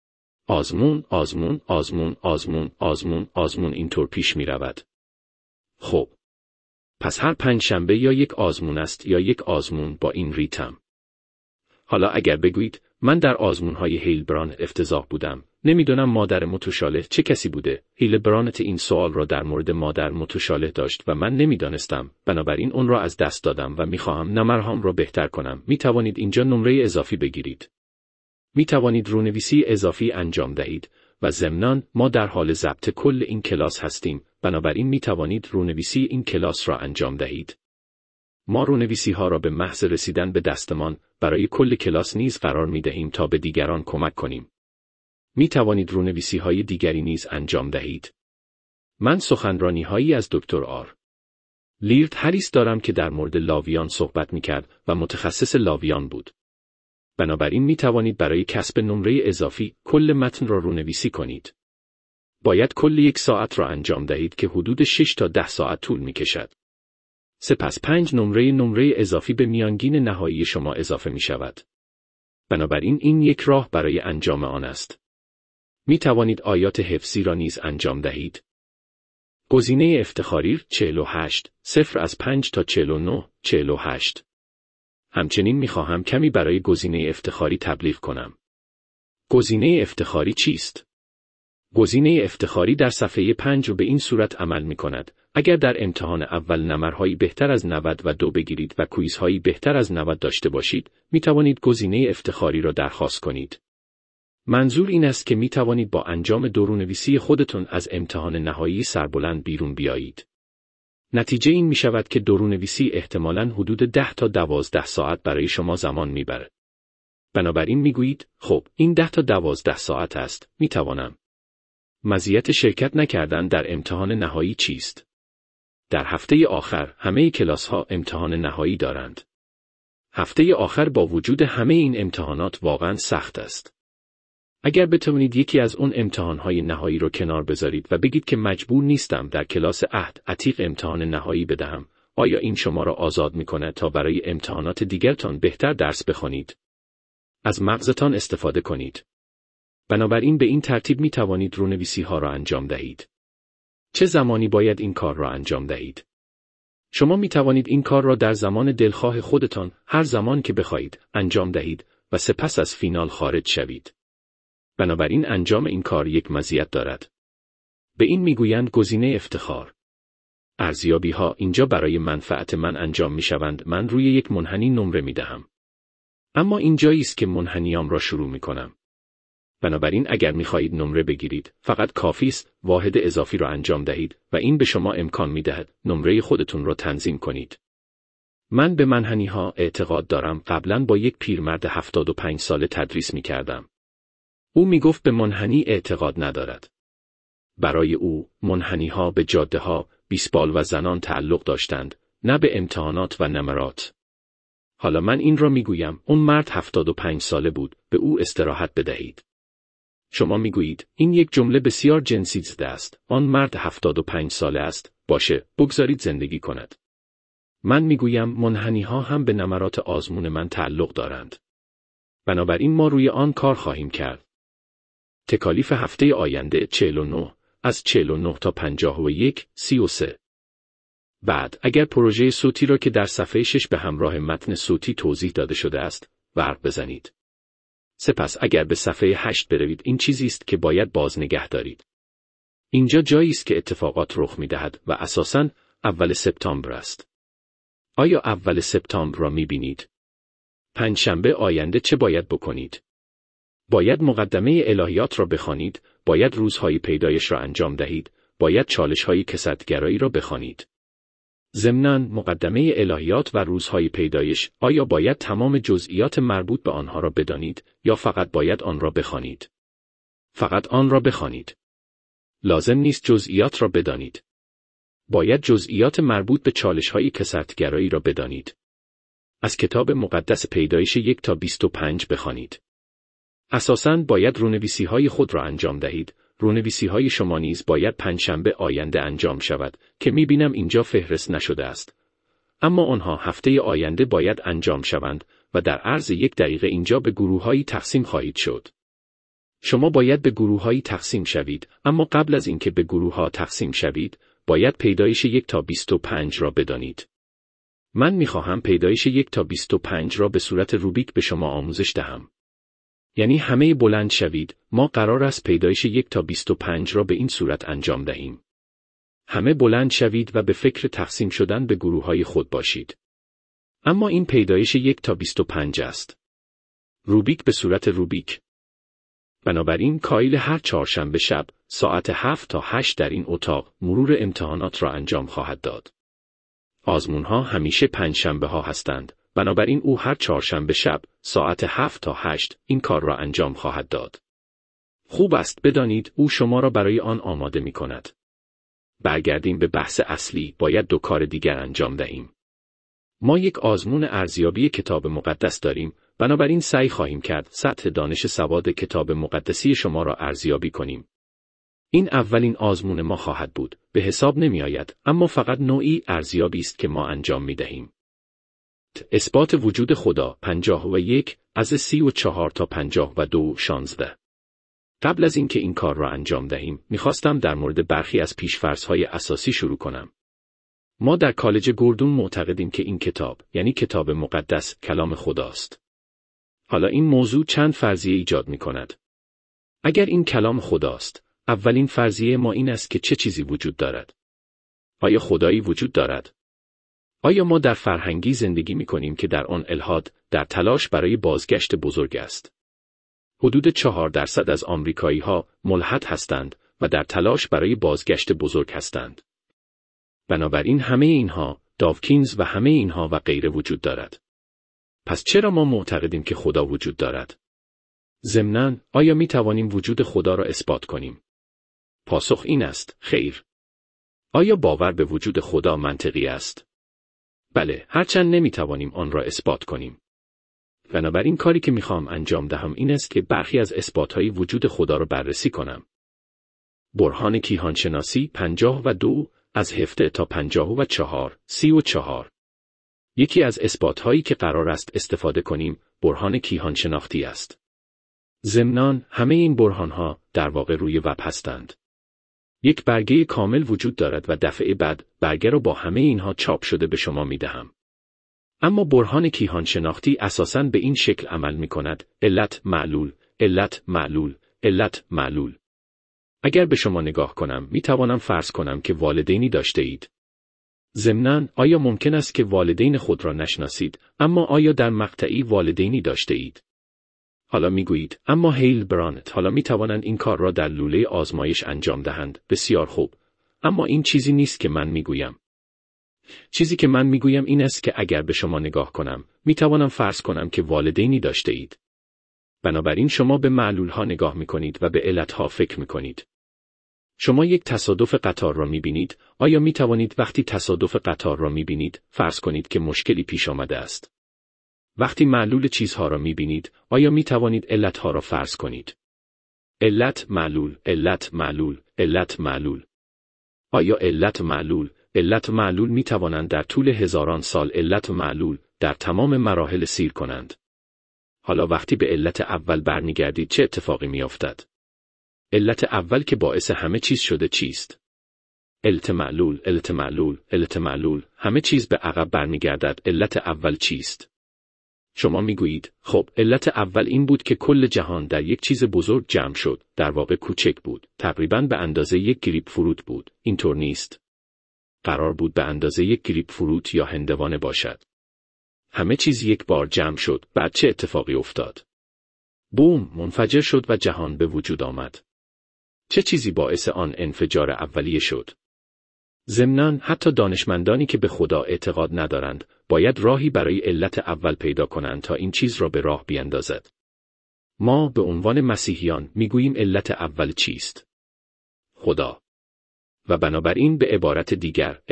آزمون اینطور پیش می رود. خب. پس هر پنجشنبه یا یک آزمون است یا یک آزمون با این ریتم. حالا اگر بگویید من در آزمون‌های هیلبراند افتضاح بودم، نمیدونم مادر متشاله چه کسی بوده. هیلبراند این سوال را در مورد مادر متشاله داشت و من نمیدانستم، بنابراین اون را از دست دادم و میخواهم نمرهام را بهتر کنم. میتوانید اینجا نمره اضافی بگیرید. میتوانید رونویسی اضافی انجام دهید و ضمناً ما در حال ضبط کل این کلاس هستیم، بنابراین میتوانید رونویسی این کلاس را انجام دهید. ما رونویسی ها را به محض رسیدن به دستمان برای کل کلاس نیز قرار می دهیم تا به دیگران کمک کنیم. می توانید رونویسی های دیگری نیز انجام دهید. من سخنرانی هایی از دکتر آر. لیرد هریس دارم که در مورد لاویان صحبت می کرد و متخصص لاویان بود. بنابراین می توانید برای کسب نمره اضافی کل متن را رونویسی کنید. باید کل 1 ساعت را انجام دهید که حدود 6 تا 10 ساعت طول می کشد. سپس 5 نمره اضافی به میانگین نهایی شما اضافه می شود. بنابراین این یک راه برای انجام آن است. می توانید آیات حفظی را نیز انجام دهید. گزینه افتخاری 48 0 از 5 تا 49 48. همچنین می خواهم کمی برای گزینه افتخاری تبلیغ کنم. گزینه افتخاری چیست؟ گزینه افتخاری در صفحه 5 به این صورت عمل می کند. اگر در امتحان اول نمرهایی بهتر از 92 بگیرید و کویزهایی بهتر از 90 داشته باشید، می توانید گزینه افتخاری را درخواست کنید. منظور این است که می توانید با انجام رونویسی خودتون از امتحان نهایی سربلند بیرون بیایید. نتیجه این می شود که رونویسی احتمالاً حدود 10 تا 12 ساعت برای شما زمان می بره. بنابراین می گویید، خب این 10 تا 12 ساعت است، می توانم. مزیت شرکت نکردن در امتحان نهایی چیست؟ در هفته آخر همه کلاس ها امتحان نهایی دارند. هفته آخر با وجود همه این امتحانات واقعا سخت است. اگر بتوانید یکی از اون امتحانهای نهایی رو کنار بذارید و بگید که مجبور نیستم در کلاس عهد عتیق امتحان نهایی بدهم، آیا این شما را آزاد می‌کند تا برای امتحانات دیگرتان بهتر درس بخوانید؟ از مغزتان استفاده کنید. بنابراین به این ترتیب می توانید رونویسی ها را انجام دهید. چه زمانی باید این کار را انجام دهید؟ شما می توانید این کار را در زمان دلخواه خودتان هر زمان که بخواهید انجام دهید و سپس از فینال خارج شوید. بنابراین انجام این کار یک مزیت دارد. به این می گویند گزینه افتخار. ارزیابی ها اینجا برای منفعت من انجام می شوند. من روی یک منحنی نمره می دهم. اما اینجایی است که منحنیام را شروع می کنم. بنابراین اگر می‌خواهید نمره بگیرید، فقط کافی است واحد اضافی را انجام دهید و این به شما امکان می‌دهد نمره خودتون را تنظیم کنید. من به منحنی‌ها اعتقاد دارم. قبلاً با یک پیرمرد 75 ساله تدریس می‌کردم. او می‌گفت به منحنی اعتقاد ندارد. برای او منحنی‌ها به جاده‌ها، بیسبال و زنان تعلق داشتند، نه به امتحانات و نمرات. حالا من این را می‌گویم، اون مرد 75 ساله بود، به او استراحت بدهید. شما میگویید این یک جمله بسیار جنسی زده است. آن مرد 75 ساله است. باشه، بگذارید زندگی کند. من میگویم منحنی ها هم به نمرات آزمون من تعلق دارند. بنابراین ما روی آن کار خواهیم کرد. تکالیف هفته آینده 49 از 49 تا 51 33. بعد اگر پروژه صوتی را که در صفحه 6 به همراه متن صوتی توضیح داده شده است، ورق بزنید. سپس اگر به صفحه 8 بروید این چیزی است که باید باز نگه دارید. اینجا جایی است که اتفاقات رخ می‌دهد و اساساً اول سپتامبر است. آیا اول سپتامبر را می‌بینید؟ پنجشنبه آینده چه باید بکنید؟ باید مقدمه الهیات را بخوانید، باید روزهای پیدایش را انجام دهید، باید چالش‌های کثرت‌گرایی را بخوانید. ضمناً مقدمه الهیات و روزهای پیدایش، آیا باید تمام جزئیات مربوط به آنها را بدانید یا فقط باید آن را بخوانید؟ فقط آن را بخوانید. لازم نیست جزئیات را بدانید. باید جزئیات مربوط به چالش‌های کثرت‌گرایی را بدانید. از کتاب مقدس پیدایش 1 تا 25 بخوانید. اساساً باید رونویسی‌های خود را انجام دهید. رونویسی‌های شما نیز باید پنجشنبه آینده انجام شود که می‌بینم اینجا فهرست نشده است. اما آنها هفته آینده باید انجام شوند و در عرض 1 دقیقه اینجا به گروه‌هایی تقسیم خواهید شد. شما باید به گروه‌هایی تقسیم شوید، اما قبل از اینکه به گروه‌ها تقسیم شوید، باید پیدایش 1 تا 25 را بدانید. من می‌خواهم پیدایش 1 تا 25 را به صورت روبیک به شما آموزش دهم. یعنی همه بلند شوید، ما قرار است پیدایش 1 تا 25 را به این صورت انجام دهیم. همه بلند شوید و به فکر تقسیم شدن به گروه‌های خود باشید. اما این پیدایش 1 تا 25 است. روبیک به صورت روبیک. بنابراین کایل هر چهارشنبه شب ساعت 7 تا 8 در این اتاق مرور امتحانات را انجام خواهد داد. آزمون‌ها همیشه پنجشنبه‌ها هستند، بنابراین او هر چهارشنبه شب ساعت 7 تا 8 این کار را انجام خواهد داد. خوب است بدانید او شما را برای آن آماده می‌کند. برگردیم به بحث اصلی، باید 2 کار دیگر انجام دهیم. ما یک آزمون ارزیابی کتاب مقدس داریم، بنابراین سعی خواهیم کرد سطح دانش سواد کتاب مقدسی شما را ارزیابی کنیم. این اولین آزمون ما خواهد بود، به حساب نمی آید، اما فقط نوعی ارزیابی است که ما انجام می دهیم. اثبات وجود خدا 51 از 34 تا 52 16. قبل از اینکه این کار را انجام دهیم، می‌خواستم در مورد برخی از پیش‌فرض‌های اساسی شروع کنم. ما در کالج گوردون معتقدیم که این کتاب، یعنی کتاب مقدس، کلام خداست. حالا این موضوع چند فرضیه ایجاد می‌کند. اگر این کلام خداست، اولین فرضیه ما این است که چه چیزی وجود دارد؟ آیا خدایی وجود دارد؟ آیا ما در فرهنگی زندگی می‌کنیم که در آن الحاد در تلاش برای بازگشت بزرگ است؟ حدود 4% از آمریکایی‌ها ملحد هستند و در تلاش برای بازگشت بزرگ هستند. بنابراین همه اینها، داوکینز و همه اینها و غیره وجود دارد. پس چرا ما معتقدیم که خدا وجود دارد؟ ضمناً، آیا می توانیم وجود خدا را اثبات کنیم؟ پاسخ این است، خیر. آیا باور به وجود خدا منطقی است؟ بله، هرچند نمی توانیم آن را اثبات کنیم. بنابراین کاری که میخوام انجام دهم این است که برخی از اثباتهای وجود خدا را بررسی کنم. برهان کیهانشناسی 52 از 17 تا 54 34. یکی از اثباتهایی که قرار است استفاده کنیم برهان کیهانشناختی است. ضمناً همه این برهانها در واقع روی وب هستند. یک برگه کامل وجود دارد و دفعه بعد برگه را با همه اینها چاپ شده به شما میدهم. اما برهان کیهانشناختی اساساً به این شکل عمل می کند: علت معلول، علت معلول، علت معلول. اگر به شما نگاه کنم می توانم فرض کنم که والدینی داشته اید. ضمناً آیا ممکن است که والدین خود را نشناسید، اما آیا در مقطعی والدینی داشته اید؟ حالا می گویید، اما هیل برانت، حالا می توانند این کار را در لوله آزمایش انجام دهند. بسیار خوب. اما این چیزی نیست که من می گویم. چیزی که من میگویم این است که اگر به شما نگاه کنم، میتوانم فرض کنم که والدینی داشته اید. بنابراین شما به معلولها نگاه میکنید و به علتها فکر میکنید. شما یک تصادف قطار را میبینید، آیا میتوانید وقتی تصادف قطار را میبینید، فرض کنید که مشکلی پیش آمده است؟ وقتی معلول چیزها را میبینید، آیا میتوانید علتها را فرض کنید؟ علت معلول، علت معلول، علت معلول. آیا علت معلول می توانند در طول هزاران سال علت معلول در تمام مراحل سیر کنند. حالا وقتی به علت اول برمیگردید چه اتفاقی می افتد؟ علت اول که باعث همه چیز شده چیست؟ علت معلول، همه چیز به عقب برمیگردد. علت اول چیست؟ شما می گویید، خب علت اول این بود که کل جهان در یک چیز بزرگ جمع شد، در واقع کوچک بود، تقریباً به اندازه یک گریپ فروت بود. اینطور نیست. قرار بود به اندازه یک گریپ فروت یا هندوانه باشد. همه چیز یک بار جمع شد، بعد چه اتفاقی افتاد؟ بوم، منفجر شد و جهان به وجود آمد. چه چیزی باعث آن انفجار اولیه شد؟ ضمناً حتی دانشمندانی که به خدا اعتقاد ندارند، باید راهی برای علت اول پیدا کنند تا این چیز را به راه بیندازد. ما به عنوان مسیحیان میگوییم علت اول چیست؟ خدا. و بنابراین به عبارت دیگر،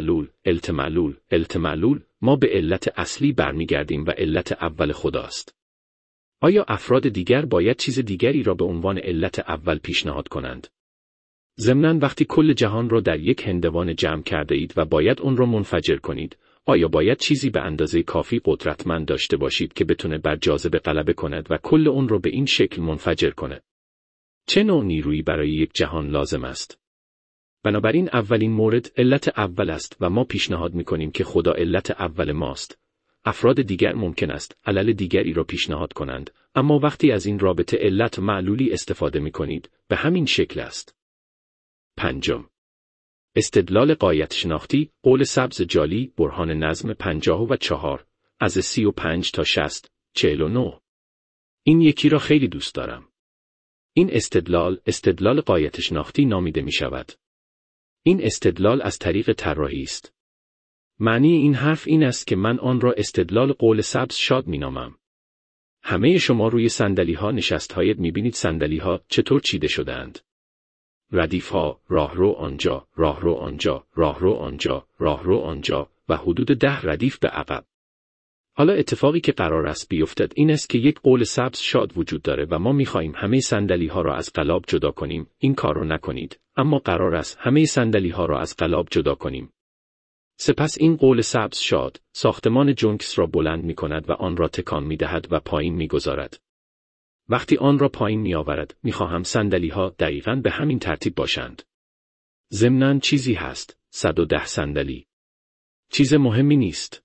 التمعلول، ما به علت اصلی برمیگردیم و علت اول خداست. آیا افراد دیگر باید چیز دیگری را به عنوان علت اول پیشنهاد کنند؟ ضمناً وقتی کل جهان را در یک هندوان جمع کرده اید و باید اون را منفجر کنید، آیا باید چیزی به اندازه کافی قدرتمند داشته باشید که بتونه بر جاذبه غلبه کند و کل اون را به این شکل منفجر کنه؟ چه نوع نیرویی برای یک جهان لازم است؟ بنابراین اولین مورد علت اول است و ما پیشنهاد می‌کنیم که خدا علت اول ماست. افراد دیگر ممکن است علل دیگری را پیشنهاد کنند، اما وقتی از این رابطه علت معلولی استفاده می‌کنید، به همین شکل است. پنجم، استدلال غایت شناختی، قول سبز جالی، برهان نظم 54 از 35 تا 60 49. این یکی را خیلی دوست دارم. این استدلال غایت شناختی نامیده می شود. این استدلال از طریق طراحی است. معنی این حرف این است که من آن را استدلال قول سبز شاد می نامم. همه شما روی صندلی ها نشست هایت می بینید صندلی ها چطور چیده شده‌اند. ردیف ها، راهرو آنجا، راهرو آنجا، راهرو آنجا، راهرو آنجا و حدود 10 ردیف به عقب. حالا اتفاقی که قرار است بیفتد این است که یک قول سبز شاد وجود داره و ما می‌خواهیم همه صندلی ها را از قلاب جدا کنیم. این کار را نکنید، اما قرار است همه صندلی ها را از قلاب جدا کنیم. سپس این قول سبز شاد ساختمان جونکس را بلند می‌کند و آن را تکان می‌دهد و پایین می‌گذارد. وقتی آن را پایین می‌آورد، می‌خواهم صندلی‌ها دقیقاً به همین ترتیب باشند. ضمناً چیزی هست، 110 صندلی. چیز مهمی نیست.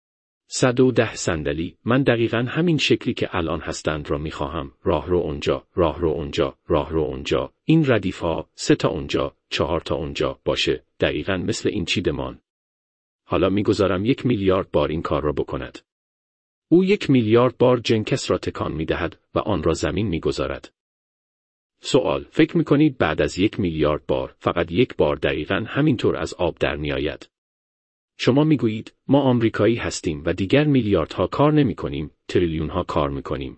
110 صندلی، من دقیقاً همین شکلی که الان هستند را می‌خواهم. راهرو اونجا، راهرو اونجا، راهرو اونجا. این ردیف‌ها 3 تا اونجا، 4 تا اونجا باشه، دقیقاً مثل این چیدمان. حالا می‌گذارم 1 میلیارد بار این کار را بکند. او 1 میلیارد بار جنکس را تکان می‌دهد و آن را زمین می‌گذارد. سوال: فکر می‌کنید بعد از 1 میلیارد بار فقط یک بار دقیقاً همینطور از آب در می‌آید؟ شما می‌گویید ما آمریکایی هستیم و دیگر میلیاردها کار نمی‌کنیم، تریلیون‌ها کار می‌کنیم.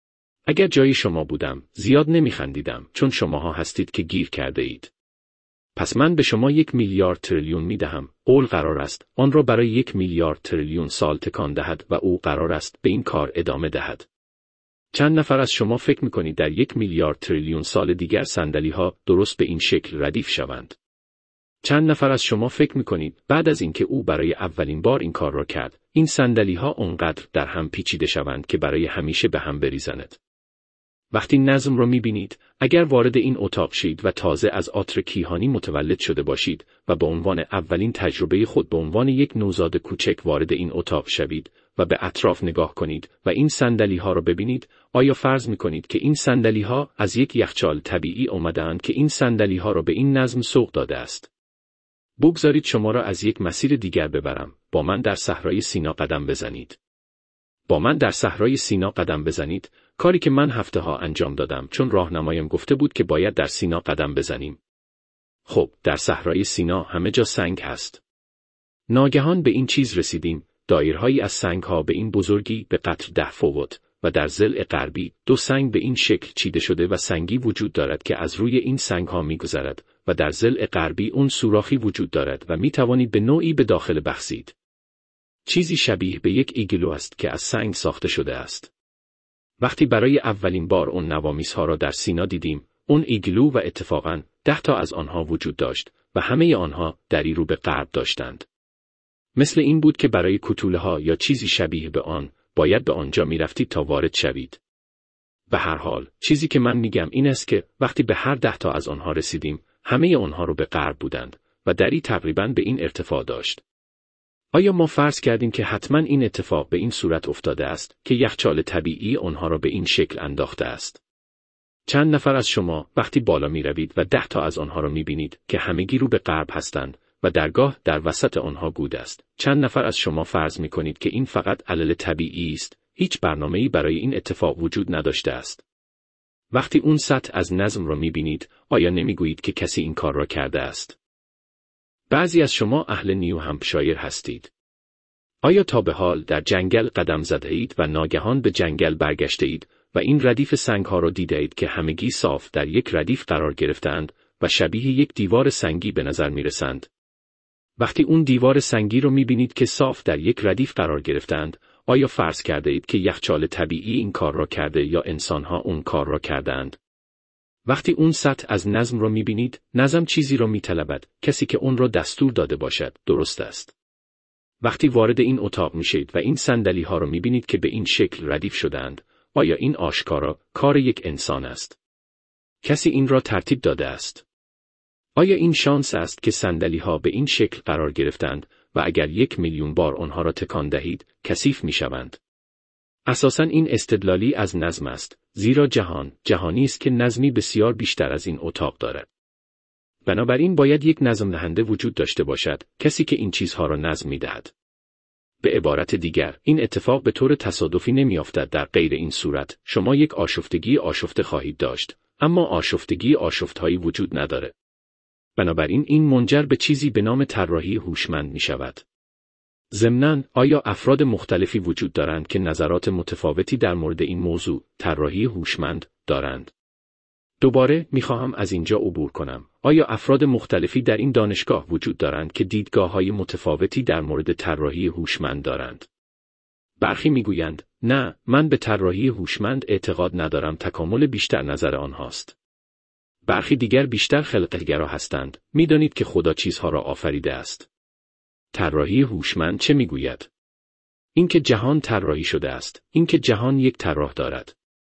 اگر جای شما بودم زیاد نمی‌خندیدم چون شماها هستید که گیر کرده اید. پس من به شما 1 میلیارد تریلیون می‌دهم. قول قرار است آن را برای 1 میلیارد تریلیون سال تکان دهد و او قرار است به این کار ادامه دهد. چند نفر از شما فکر می‌کنید در 1 میلیارد تریلیون سال دیگر صندلی‌ها درست به این شکل ردیف شوند؟ چند نفر از شما فکر می‌کنید بعد از اینکه او برای اولین بار این کار را کرد، این صندلی‌ها اونقدر در هم پیچیده شوند که برای همیشه به هم بریزند؟ وقتی نظم را می‌بینید، اگر وارد این اتاق شید و تازه از عطر کیهانی متولد شده باشید و به عنوان اولین تجربه خود به عنوان یک نوزاد کوچک وارد این اتاق شوید و به اطراف نگاه کنید و این صندلی‌ها را ببینید، آیا فرض می‌کنید که این صندلی‌ها از یک یخچال طبیعی آمده‌اند که این صندلی‌ها را به این نظم سوق داده است؟ بگذارید شما را از یک مسیر دیگر ببرم. با من در صحرای سینا قدم بزنید. با من در صحرای سینا قدم بزنید، کاری که من هفته‌ها انجام دادم چون راهنمایم گفته بود که باید در سینا قدم بزنیم. خب، در صحرای سینا همه جا سنگ هست. ناگهان به این چیز رسیدیم، دایرهایی از سنگ‌ها به این بزرگی به قطر 10 فوت و در ضلع غربی 2 سنگ به این شکل چیده شده و سنگی وجود دارد که از روی این سنگ‌ها می‌گذرد و در ضلع غربی اون سوراخی وجود دارد و می‌توانید به نوعی به داخل بخزید. چیزی شبیه به یک ایگلو است که از سنگ ساخته شده است. وقتی برای اولین بار اون نوامیس‌ها را در سینا دیدیم، اون ایگلو و اتفاقاً 10 تا از آنها وجود داشت و همه آنها دری رو به غرب داشتند. مثل این بود که برای کوتوله‌ها یا چیزی شبیه به آن باید به آنجا می‌رفتید تا وارد شوید. به هر حال، چیزی که من میگم این است که وقتی به هر 10 تا از آنها رسیدیم، همه آنها رو به غرب بودند و دری تقریباً به این ارتفاع داشت. آیا ما فرض کردیم که حتما این اتفاق به این صورت افتاده است که یخچال طبیعی آنها را به این شکل انداخته است؟ چند نفر از شما وقتی بالا می روید و 10 تا از آنها را می بینید که همگی رو به غرب هستند و درگاه در وسط آنها گود است، چند نفر از شما فرض می کنید که این فقط علل طبیعی است، هیچ برنامه‌ای برای این اتفاق وجود نداشته است. وقتی اون سطح از نظم را می بینید، آیا نمی گویید که کسی این کار را کرده است؟ بعضی از شما اهل نیو همپشایر هستید. آیا تا به حال در جنگل قدم زده اید و ناگهان به جنگل برگشته اید و این ردیف سنگ‌ها را دیده اید که همگی صاف در یک ردیف قرار گرفتند و شبیه یک دیوار سنگی به نظر می‌رسند؟ وقتی اون دیوار سنگی رو می‌بینید که صاف در یک ردیف قرار گرفتند، آیا فرض کرده اید که یخچال طبیعی این کار را کرده یا انسان‌ها اون کار را کردند؟ وقتی اون سطح از نظم را می‌بینید، نظم چیزی را می‌طلبد، کسی که اون را دستور داده باشد، درست است. وقتی وارد این اتاق میشید و این صندلی‌ها را می‌بینید که به این شکل ردیف شده‌اند، آیا این آشکارا کار یک انسان است؟ کسی این را ترتیب داده است. آیا این شانس است که صندلی‌ها به این شکل قرار گرفتند و اگر 1,000,000 بار آنها را تکان دهید، کثیف می‌شوند؟ اساساً این استدلالی از نظم است، زیرا جهانی است که نظمی بسیار بیشتر از این اتاق دارد. بنابراین باید یک نظم دهنده وجود داشته باشد، کسی که این چیزها را نظم می‌دهد. به عبارت دیگر، این اتفاق به طور تصادفی نمی‌افتد. در غیر این صورت، شما یک آشفتگی آشفته خواهید داشت، اما آشفتگی آشفتهایی وجود نداره. بنابراین این منجر به چیزی به نام طراحی هوشمند می‌شود. ضمناً، آیا افراد مختلفی وجود دارند که نظرات متفاوتی در مورد این موضوع، طراحی هوشمند، دارند؟ دوباره می‌خواهم از اینجا عبور کنم. آیا افراد مختلفی در این دانشگاه وجود دارند که دیدگاه‌های متفاوتی در مورد طراحی هوشمند دارند؟ برخی می‌گویند، نه، من به طراحی هوشمند اعتقاد ندارم، تکامل بیشتر نظر آنهاست. برخی دیگر بیشتر خلقت‌گرا هستند، می‌دانید که خدا چیزها را آفریده است. طراحی هوشمند چه می‌گوید؟ اینکه جهان طراحی شده است، اینکه جهان یک طراح دارد.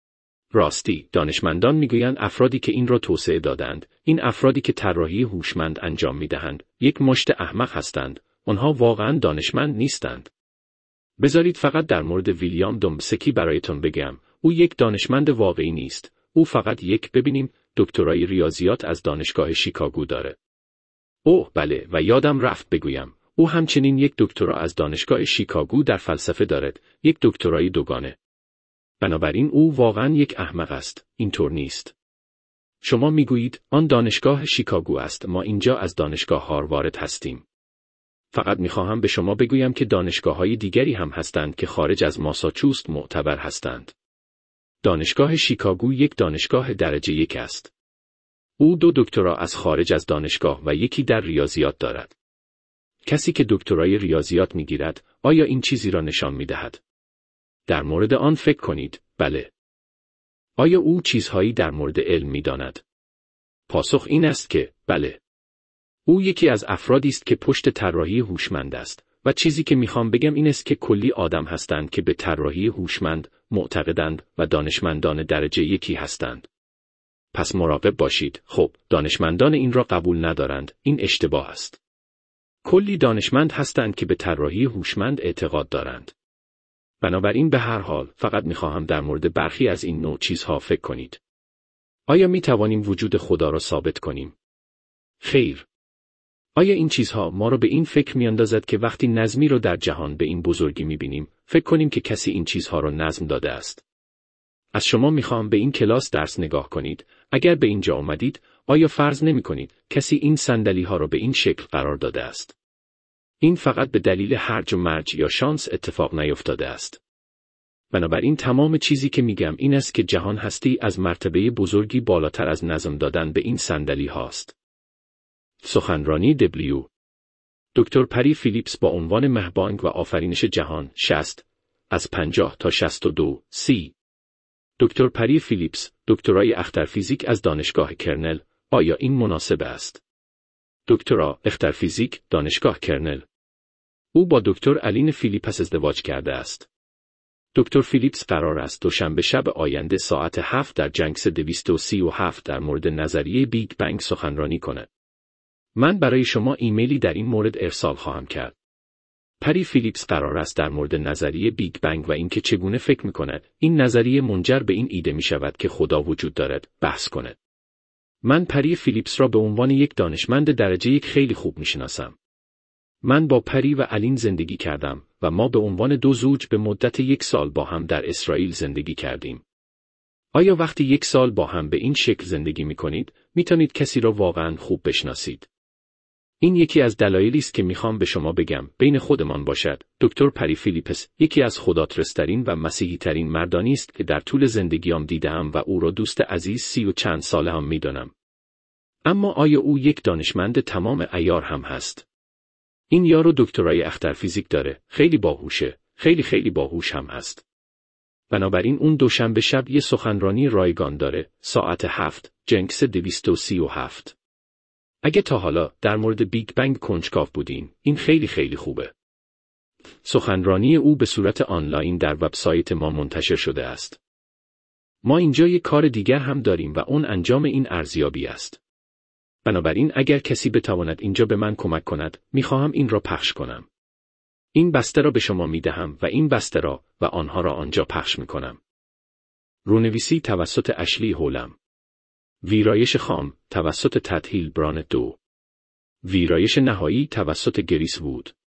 راستی، دانشمندان میگویند افرادی که این را توسعه دادند، این افرادی که طراحی هوشمند انجام میدهند، یک مشت احمق هستند. آنها واقعاً دانشمند نیستند. بذارید فقط در مورد ویلیام دومبسکی برایتون بگم. او یک دانشمند واقعی نیست. او فقط ببینیم دکترای ریاضیات از دانشگاه شیکاگو داره. اوه بله، و یادم رفت بگویم. او همچنین یک دکترا از دانشگاه شیکاگو در فلسفه دارد، یک دکترای دوگانه. بنابراین او واقعاً یک احمق است، اینطور نیست. شما میگویید آن دانشگاه شیکاگو است، ما اینجا از دانشگاه هاروارد هستیم. فقط میخواهم به شما بگویم که دانشگاه‌های دیگری هم هستند که خارج از ماساچوست معتبر هستند. دانشگاه شیکاگو یک دانشگاه درجه 1 است. او 2 دکترا از خارج از دانشگاه و یکی در ریاضیات دارد. کسی که دکترای ریاضیات میگیرد، آیا این چیزی را نشان میدهد؟ در مورد آن فکر کنید، بله. آیا او چیزهایی در مورد علم می‌داند؟ پاسخ این است که بله. او یکی از افرادی است که پشت طراحی هوشمند است و چیزی که می‌خوام بگم این است که کلی آدم هستند که به طراحی هوشمند معتقدند و دانشمندان درجه 1 هستند. پس مراقب باشید. خب، دانشمندان این را قبول ندارند. این اشتباه است. کلی دانشمند هستند که به طراحی هوشمند اعتقاد دارند. بنابراین به هر حال فقط می‌خواهم در مورد برخی از این نوع چیزها فکر کنید. آیا می‌توانیم وجود خدا را ثابت کنیم؟ خیر. آیا این چیزها ما را به این فکر می‌اندازد که وقتی نظمی را در جهان به این بزرگی می‌بینیم، فکر کنیم که کسی این چیزها را نظم داده است؟ از شما می‌خواهم به این کلاس درس نگاه کنید. اگر به اینجا آمدید، آیا فرض نمی‌کنید کسی این صندلی‌ها را به این شکل قرار داده است؟ این فقط به دلیل هرج و مرج یا شانس اتفاق نیفتاده است. بنابراین تمام چیزی که میگم این است که جهان هستی از مرتبه بزرگی بالاتر از نظم دادن به این صندلی هاست. سخنرانی دکتر پری فیلیپس با عنوان مهربانگ و آفرینش جهان 60 از 50 تا 62 سی. دکتر پری فیلیپس، دکترای اخترفیزیک از دانشگاه کرنل. آیا این مناسب است؟ دکترا اخترفیزیک، دانشگاه کرنل. او با دکتر الین فیلیپس ازدواج کرده است. دکتر فیلیپس قرار است دوشنبه شب آینده ساعت 7 در جنکس 237 در مورد نظریه بیگ بنگ سخنرانی کند. من برای شما ایمیلی در این مورد ارسال خواهم کرد. پری فیلیپس قرار است در مورد نظریه بیگ بنگ و اینکه چگونه فکر می‌کند این نظریه منجر به این ایده می‌شود که خدا وجود دارد، بحث کند. من پری فیلیپس را به عنوان یک دانشمند درجه 1 خیلی خوب می‌شناسم. من با پری و الین زندگی کردم و ما به عنوان 2 زوج به مدت 1 سال با هم در اسرائیل زندگی کردیم. آیا وقتی 1 سال با هم به این شکل زندگی می‌کنید، می‌توانید کسی را واقعاً خوب بشناسید؟ این یکی از دلایلی است که میخوام به شما بگم بین خودمان باشد. دکتر پری فیلیپس یکی از خداترس‌ترین و مسیحی‌ترین مردانی است که در طول زندگیام دیدم و او را دوست عزیز 30 و چند ساله هم میدانم. اما آیا او یک دانشمند تمام عیار هم هست؟ این یارو دکترای اخترفیزیک داره، خیلی باهوشه، خیلی باهوش هم هست. بنابراین اون دوشنبه شب یه سخنرانی رایگان داره، ساعت 7، جنکس 237. اگه تا حالا در مورد بیگ بنگ کنجکاو بودین، این خیلی خوبه. سخنرانی او به صورت آنلاین در وبسایت ما منتشر شده است. ما اینجا یک کار دیگر هم داریم و اون انجام این ارزیابی است. بنابراین اگر کسی بتواند اینجا به من کمک کند، میخواهم این را پخش کنم. این بسته را به شما میدهم و این بسته را و آنها را آنجا پخش میکنم. رونویسی توسط اشلی هولم. ویرایش خام توسط تد هیلبراند 2. ویرایش نهایی توسط گریس وود.